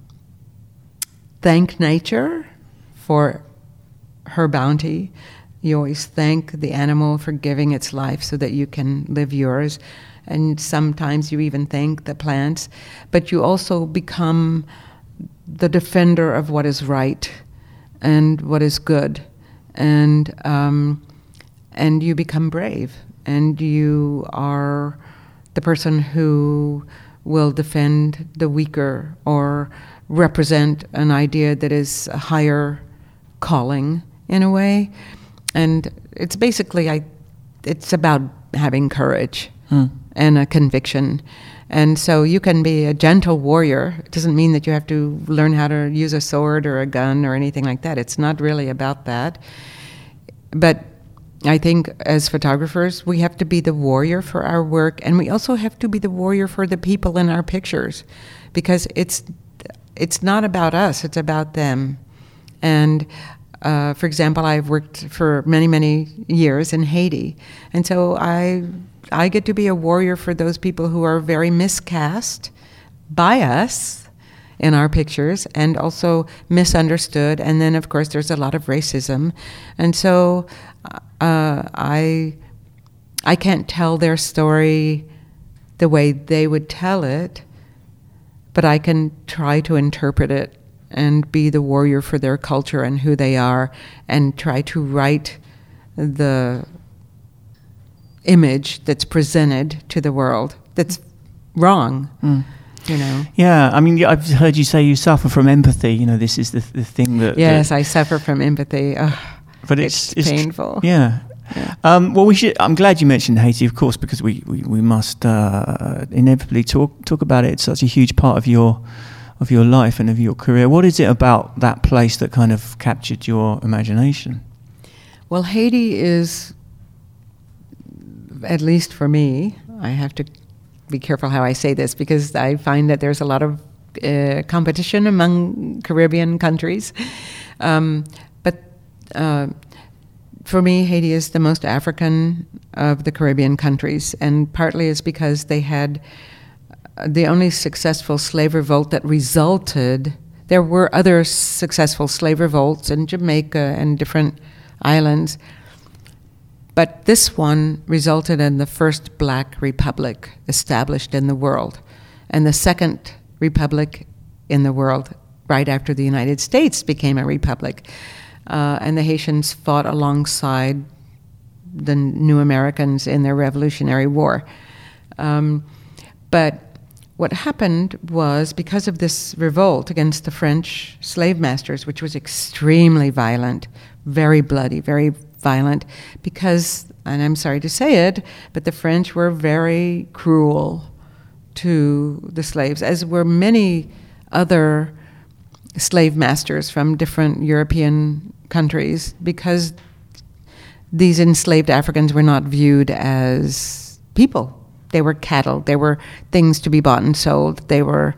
thank nature for her bounty. You always thank the animal for giving its life so that you can live yours. And sometimes you even thank the plants. But you also become the defender of what is right and what is good. And um, and you become brave, and you are the person who will defend the weaker or represent an idea that is higher calling in a way. And it's basically, I, it's about having courage mm. and a conviction. And so you can be a gentle warrior. It doesn't mean that you have to learn how to use a sword or a gun or anything like that. It's not really about that. But I think as photographers, we have to be the warrior for our work, and we also have to be the warrior for the people in our pictures, because it's it's not about us, it's about them. And uh, for example, I've worked for many, many years in Haiti, and so I I get to be a warrior for those people who are very miscast by us in our pictures, and also misunderstood. And then, of course, there's a lot of racism. And so uh, I I can't tell their story the way they would tell it, but I can try to interpret it and be the warrior for their culture and who they are, and try to write the image that's presented to the world that's wrong. Mm. You know. Yeah, I mean, I've heard you say you suffer from empathy. You know, this is the the thing that. Yes, that, I suffer from empathy. Ugh, but it's, it's, it's painful. Yeah. yeah. Um, well, we should. I'm glad you mentioned Haiti, of course, because we we, we must uh, inevitably talk talk about it. It's such a huge part of your of your life and of your career. What is it about that place that kind of captured your imagination? Well, Haiti is, at least for me, I have to be careful how I say this, because I find that there's a lot of uh, competition among Caribbean countries. Um, but uh, for me, Haiti is the most African of the Caribbean countries, and partly it's because they had the only successful slave revolt that resulted. There were other successful slave revolts in Jamaica and different islands, but this one resulted in the first black republic established in the world, and the second republic in the world right after the United States became a republic. Uh, and the Haitians fought alongside the New Americans in their Revolutionary War. Um, but what happened was, because of this revolt against the French slave masters, which was extremely violent, very bloody, very violent, because, and I'm sorry to say it, but the French were very cruel to the slaves, as were many other slave masters from different European countries, because these enslaved Africans were not viewed as people. They were cattle. They were things to be bought and sold. They were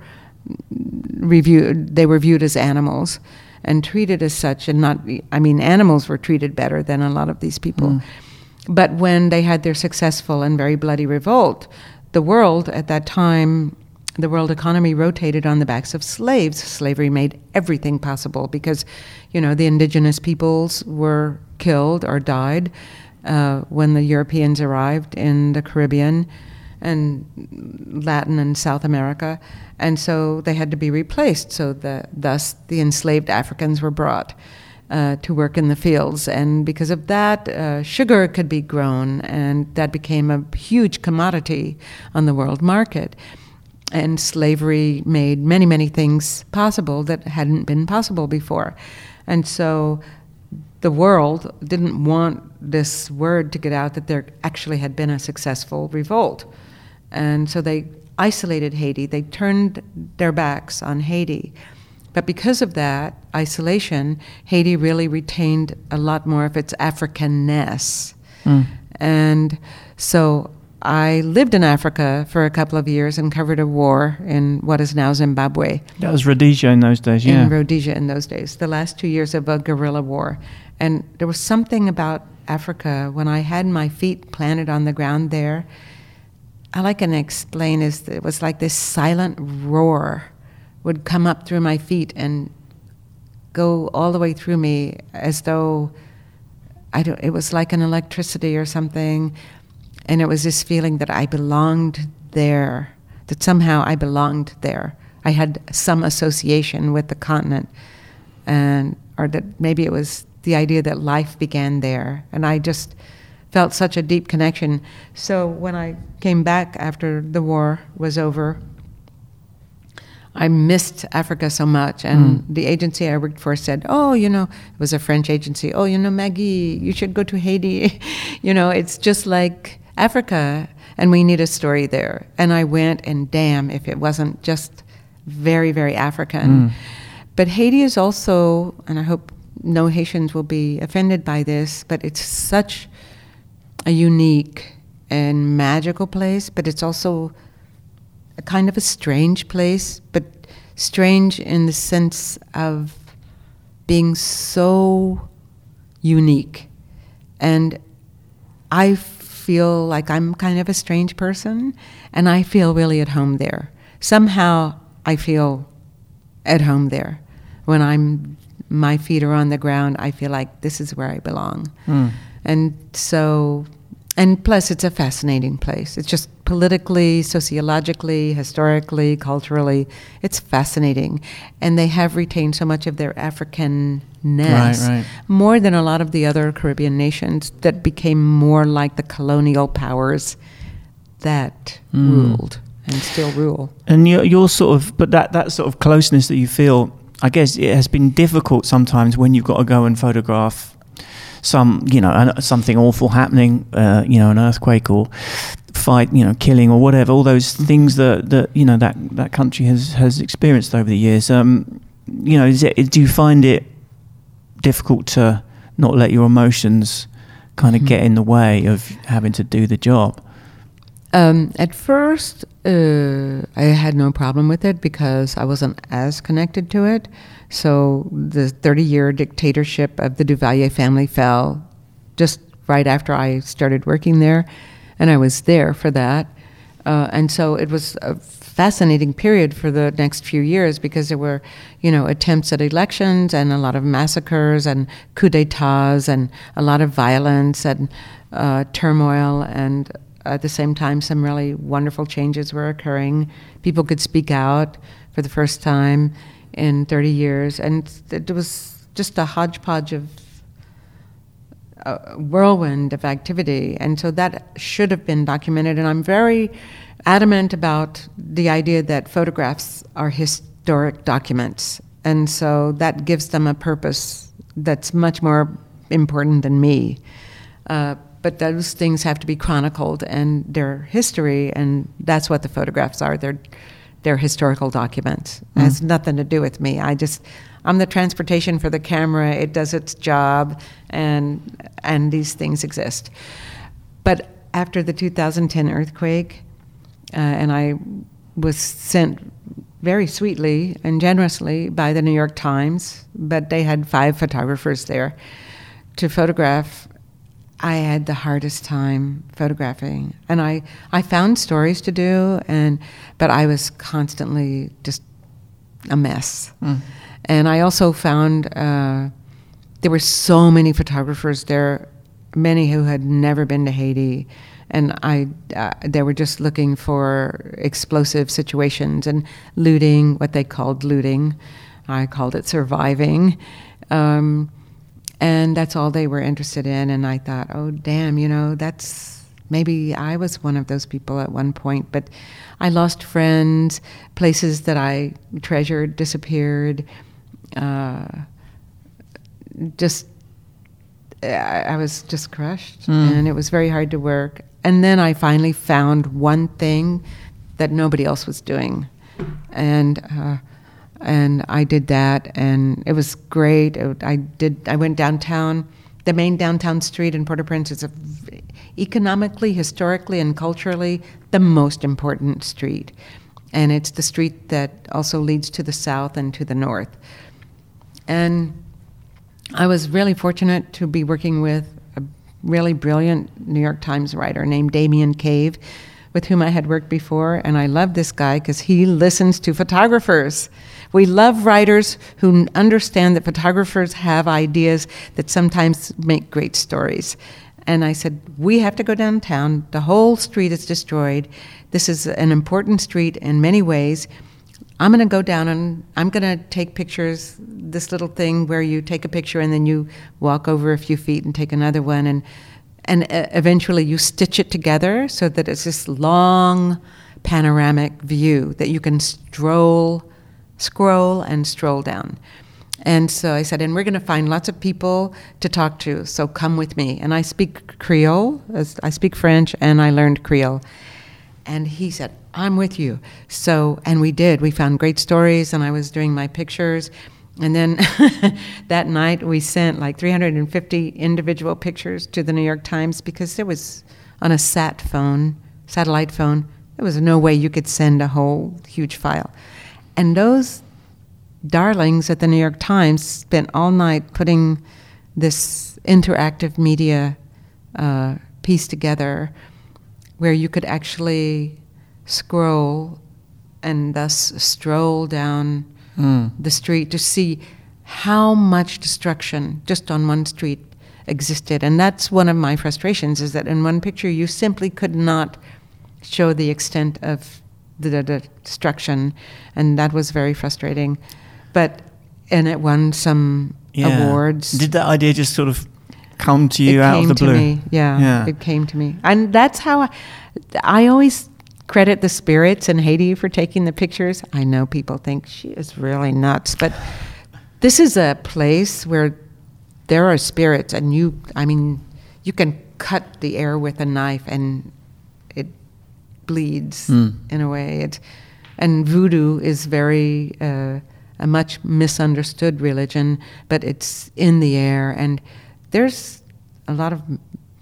reviewed. They were viewed as animals and treated as such, and not, I mean, animals were treated better than a lot of these people. Mm. But when they had their successful and very bloody revolt, the world at that time, the world economy rotated on the backs of slaves. Slavery made everything possible because, you know, the indigenous peoples were killed or died uh, when the Europeans arrived in the Caribbean and Latin and South America, and so they had to be replaced. So the, thus the enslaved Africans were brought uh, to work in the fields, and because of that, uh, sugar could be grown, and that became a huge commodity on the world market. And slavery made many, many things possible that hadn't been possible before. And so the world didn't want this word to get out that there actually had been a successful revolt. And so they isolated Haiti. They turned their backs on Haiti. But because of that isolation, Haiti really retained a lot more of its Africanness. Mm. And so I lived in Africa for a couple of years and covered a war in what is now Zimbabwe. That was Rhodesia in those days, yeah. In Rhodesia in those days, the last two years of a guerrilla war. And there was something about Africa when I had my feet planted on the ground there. All I can explain is that it was like this silent roar would come up through my feet and go all the way through me, as though I don't, it was like an electricity or something. And it was this feeling that I belonged there, that somehow I belonged there. I had some association with the continent, and or that maybe it was the idea that life began there. And I just felt such a deep connection. So when I came back after the war was over, I missed Africa so much. And mm. the agency I worked for said, oh, you know, it was a French agency. Oh, you know, Maggie, you should go to Haiti. You know, it's just like Africa, and we need a story there. And I went, and damn, if it wasn't just very, very African. Mm. But Haiti is also, and I hope no Haitians will be offended by this, but it's such a unique and magical place, but it's also a kind of a strange place, but strange in the sense of being so unique. And I feel like I'm kind of a strange person, and I feel really at home there. Somehow I feel at home there. When I'm, my feet are on the ground, I feel like this is where I belong. Mm. And so, and plus it's a fascinating place. It's just politically, sociologically, historically, culturally, it's fascinating. And they have retained so much of their Africanness, right, right. more than a lot of the other Caribbean nations that became more like the colonial powers that mm. ruled and still rule. And you're, you're sort of, but that, that sort of closeness that you feel, I guess it has been difficult sometimes when you've got to go and photograph some, you know, something awful happening, uh, you know, an earthquake or fight, you know, killing or whatever, all those things that, that you know, that, that country has, has experienced over the years. Um, you know, is it, do you find it difficult to not let your emotions kind of mm-hmm. get in the way of having to do the job? Um, at first, uh, I had no problem with it because I wasn't as connected to it. So the thirty-year dictatorship of the Duvalier family fell just right after I started working there, and I was there for that. Uh, and so it was a fascinating period for the next few years because there were, you know, attempts at elections and a lot of massacres and coups d'etats and a lot of violence and uh, turmoil, and at the same time some really wonderful changes were occurring. People could speak out for the first time in thirty years, and it was just a hodgepodge of a whirlwind of activity, and so that should have been documented. And I'm very adamant about the idea that photographs are historic documents, and so that gives them a purpose that's much more important than me. Uh, but those things have to be chronicled, and their history, and that's what the photographs are. They're they're historical documents. It has mm. nothing to do with me. I just, I'm the transportation for the camera. It does its job, and and these things exist. But after the two thousand ten earthquake, uh, and I was sent very sweetly and generously by the New York Times, but they had five photographers there to photograph. I had the hardest time photographing, and I, I found stories to do, and but I was constantly just a mess. Mm. And I also found uh, there were so many photographers there, many who had never been to Haiti, and I uh, they were just looking for explosive situations and looting, what they called looting. I called it surviving. Um, And that's all they were interested in. And I thought, oh, damn, you know, that's, maybe I was one of those people at one point. But I lost friends, places that I treasured disappeared. Uh, just, I, I was just crushed. Mm. And it was very hard to work. And then I finally found one thing that nobody else was doing. And, uh, And I did that, and it was great. I did. I went downtown. The main downtown street in Port-au-Prince is a, economically, historically, and culturally the most important street. And it's the street that also leads to the south and to the north. And I was really fortunate to be working with a really brilliant New York Times writer named Damien Cave, with whom I had worked before. And I love this guy because he listens to photographers. We love writers who understand that photographers have ideas that sometimes make great stories. And I said, we have to go downtown. The whole street is destroyed. This is an important street in many ways. I'm going to go down and I'm going to take pictures, this little thing where you take a picture and then you walk over a few feet and take another one. And, and eventually you stitch it together so that it's this long panoramic view that you can stroll scroll and stroll down. And so I said, and we're going to find lots of people to talk to, so come with me. And I speak Creole, I speak French, and I learned Creole. And he said, I'm with you. So, and we did. We found great stories, and I was doing my pictures. And then that night we sent like three hundred fifty individual pictures to the New York Times, because there was, on a sat phone, satellite phone, there was no way you could send a whole huge file. And those darlings at the New York Times spent all night putting this interactive media uh, piece together where you could actually scroll and thus stroll down mm. the street to see how much destruction just on one street existed. And that's one of my frustrations, is that in one picture you simply could not show the extent of the, the, the destruction, and that was very frustrating. But and it won some yeah. awards. Did that idea just sort of come to you it out of the blue? It came to me, yeah, yeah. It came to me. And that's how I, I always credit the spirits in Haiti for taking the pictures. I know people think she is really nuts, but this is a place where there are spirits, and you, I mean, you can cut the air with a knife and it bleeds mm. in a way. It, and voodoo is very... Uh, a much misunderstood religion, but it's in the air, and there's a lot of,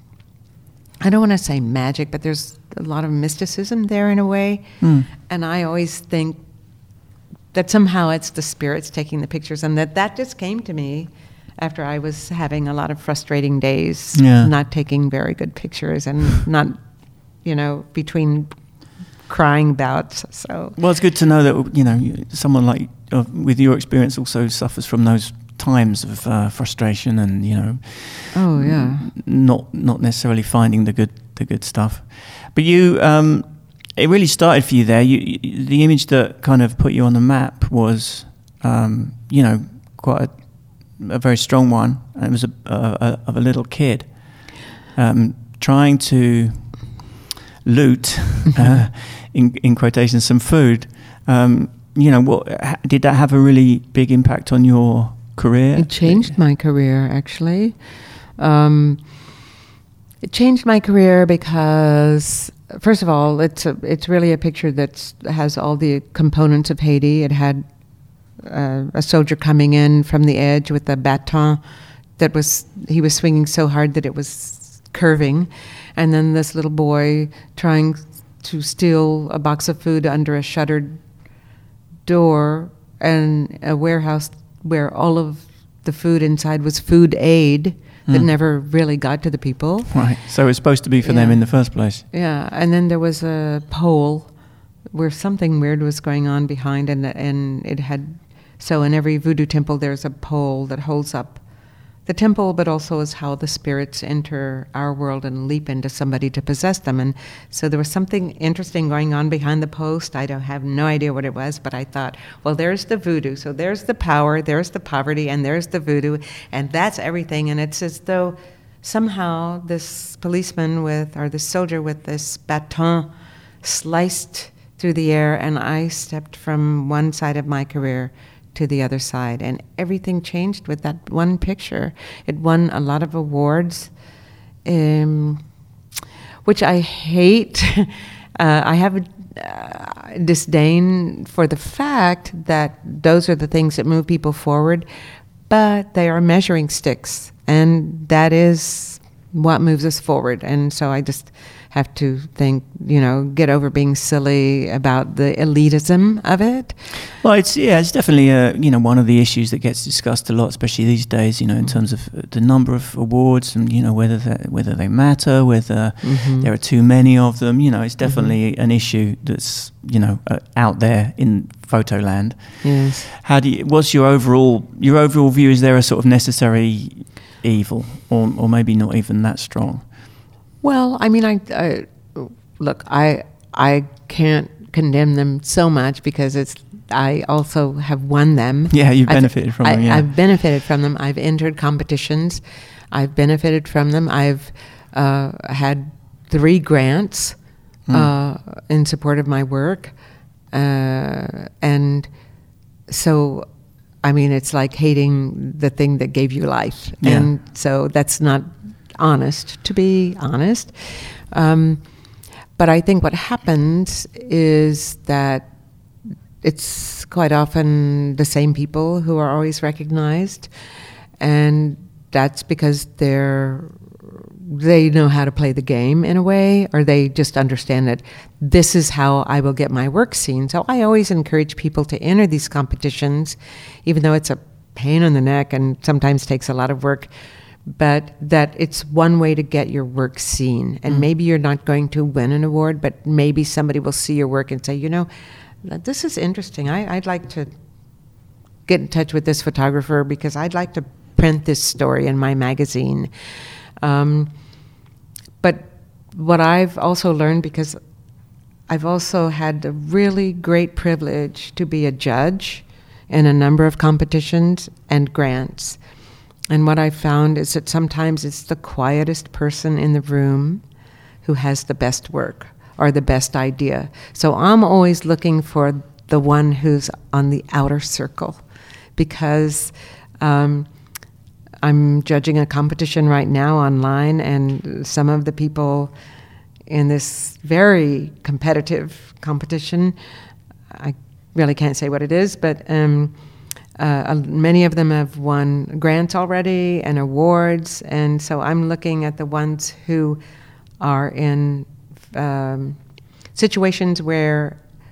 I don't want to say magic, but there's a lot of mysticism there in a way, mm. and I always think that somehow it's the spirits taking the pictures, and that that just came to me after I was having a lot of frustrating days, yeah. not taking very good pictures, and not, you know, between crying bouts. So well, it's good to know that, you know, someone like uh, with your experience also suffers from those times of uh, frustration and, you know, oh yeah, not not necessarily finding the good the good stuff. But you, um, it really started for you there. You, you, the image that kind of put you on the map was, um, you know, quite a, a very strong one. It was a, a, a, of a little kid um, trying to loot, uh, in, in quotations, some food. Um, you know, what did that have a really big impact on your career? It changed my career, actually. Um, it changed my career because, first of all, it's a, it's really a picture that has all the components of Haiti. It had uh, a soldier coming in from the edge with a baton that was, he was swinging so hard that it was curving. And then this little boy trying to steal a box of food under a shuttered door, and a warehouse where all of the food inside was food aid that mm. never really got to the people. Right. So it was supposed to be for yeah. them in the first place. Yeah. And then there was a pole where something weird was going on behind, and and it had, so in every voodoo temple there's a pole that holds up the temple, but also is how the spirits enter our world and leap into somebody to possess them. And so there was something interesting going on behind the post. I don't have no idea what it was, but I thought, well, there's the voodoo. So there's the power, there's the poverty, and there's the voodoo, and that's everything. And it's as though somehow this policeman with, or this soldier with this baton sliced through the air, and I stepped from one side of my career to the other side, and everything changed with that one picture. It won a lot of awards, um, which I hate. uh, I have uh, disdain for the fact that those are the things that move people forward, but they are measuring sticks, and that is what moves us forward. And so I just have to think, you know, get over being silly about the elitism of it. Well, it's yeah, it's definitely uh, you know, one of the issues that gets discussed a lot, especially these days. You know, in terms of the number of awards and, you know, whether they, whether they matter, whether mm-hmm. there are too many of them. You know, it's definitely mm-hmm. an issue that's, you know, uh, out there in photo land. Yes. How do you? What's your overall your overall view? Is there a sort of necessary evil, or or maybe not even that strong? Well, I mean, I, I look, I I can't condemn them so much because it's I also have won them. Yeah, you've benefited I've, from them. I, yeah. I've benefited from them. I've entered competitions. I've benefited from them. I've uh, had three grants mm. uh, in support of my work, uh, and so, I mean, it's like hating the thing that gave you life. Yeah. And so that's not honest, to be honest. Um, but I think what happens is that it's quite often the same people who are always recognized, and that's because they're they know how to play the game in a way, or they just understand that this is how I will get my work seen. So I always encourage people to enter these competitions, even though it's a pain in the neck and sometimes takes a lot of work, but that it's one way to get your work seen. And mm. maybe you're not going to win an award, but maybe somebody will see your work and say, you know, this is interesting. I, I'd like to get in touch with this photographer because I'd like to print this story in my magazine. Um, but what I've also learned, because I've also had the really great privilege to be a judge in a number of competitions and grants. And what I've found is that sometimes it's the quietest person in the room who has the best work or the best idea. So I'm always looking for the one who's on the outer circle, because um, I'm judging a competition right now online, and some of the people in this very competitive competition, I really can't say what it is, but um, uh, many of them have won grants already and awards, and so I'm looking at the ones who are in um, situations where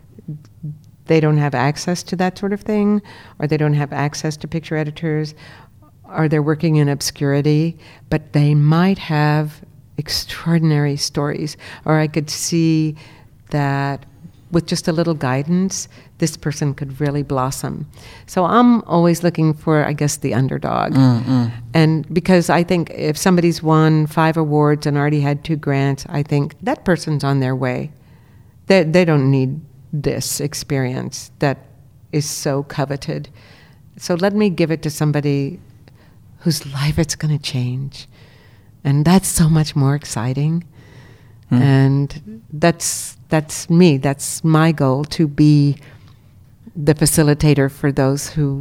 they don't have access to that sort of thing, or they don't have access to picture editors, or they're working in obscurity, but they might have extraordinary stories. Or I could see that with just a little guidance, this person could really blossom. So I'm always looking for, I guess, the underdog. Mm-hmm. And because I think if somebody's won five awards and already had two grants, I think that person's on their way. They, they don't need this experience that is so coveted. So let me give it to somebody whose life it's going to change. And that's so much more exciting. Mm. And that's that's me. That's my goal, to be the facilitator for those who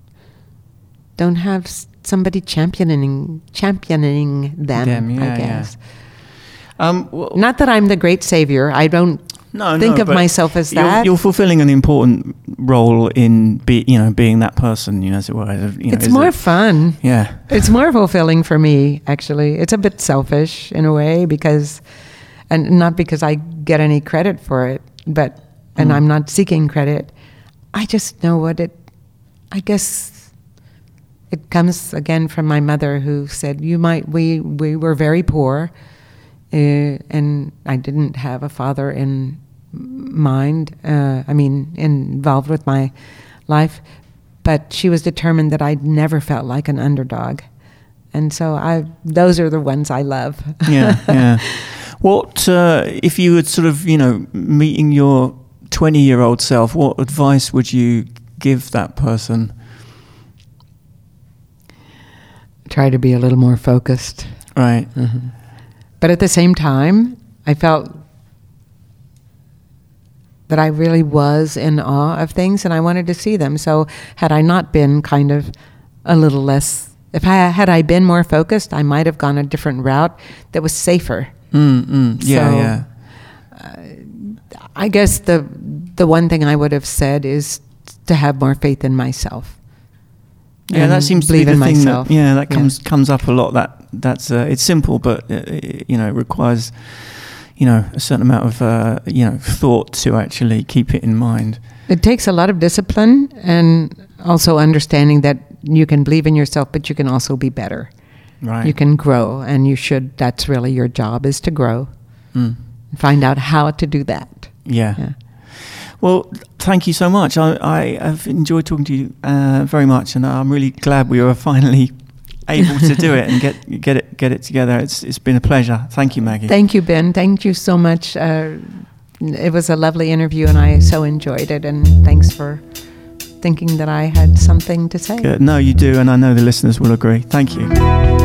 don't have somebody championing championing them, them yeah, I guess. Yeah. Um, well, Not that I'm the great savior. I don't No, think no, of myself as you're, that. You're fulfilling an important role in, be, you know, being that person, you know, as it were. You know, it's more it? fun. Yeah, it's more fulfilling for me. Actually, it's a bit selfish in a way, because, and not because I get any credit for it, but and mm. I'm not seeking credit. I just know what it. I guess it comes again from my mother, who said, "You might." We we were very poor, uh, and I didn't have a father in mind, uh, I mean, involved with my life, but she was determined that I'd never felt like an underdog. And so I, those are the ones I love. Yeah, yeah. What, uh, if you would sort of, you know, meeting your twenty-year-old self, what advice would you give that person? Try to be a little more focused. Right. Mm-hmm. But at the same time, I felt that I really was in awe of things, and I wanted to see them. So had I not been kind of a little less, if I had I been more focused, I might have gone a different route that was safer. Mm-mm. Yeah, so, yeah. Uh, I guess the the one thing I would have said is to have more faith in myself. Yeah, that seems to be the thing that, yeah, that comes yeah. comes up a lot. That that's uh, it's simple, but uh, you know, it requires, you know, a certain amount of, uh, you know, thought to actually keep it in mind. It takes a lot of discipline, and also understanding that you can believe in yourself, but you can also be better. Right. You can grow, and you should, that's really your job, is to grow. Mm. Find out how to do that. Yeah. yeah. Well, thank you so much. I, I have enjoyed talking to you uh, very much, and I'm really glad we were finally able to do it and get get it get it together. It's it's been a pleasure. Thank you, Maggie. Thank you, Ben. Thank you so much. Uh, it was a lovely interview, and I so enjoyed it. And thanks for thinking that I had something to say. Good. No, you do, and I know the listeners will agree. Thank you.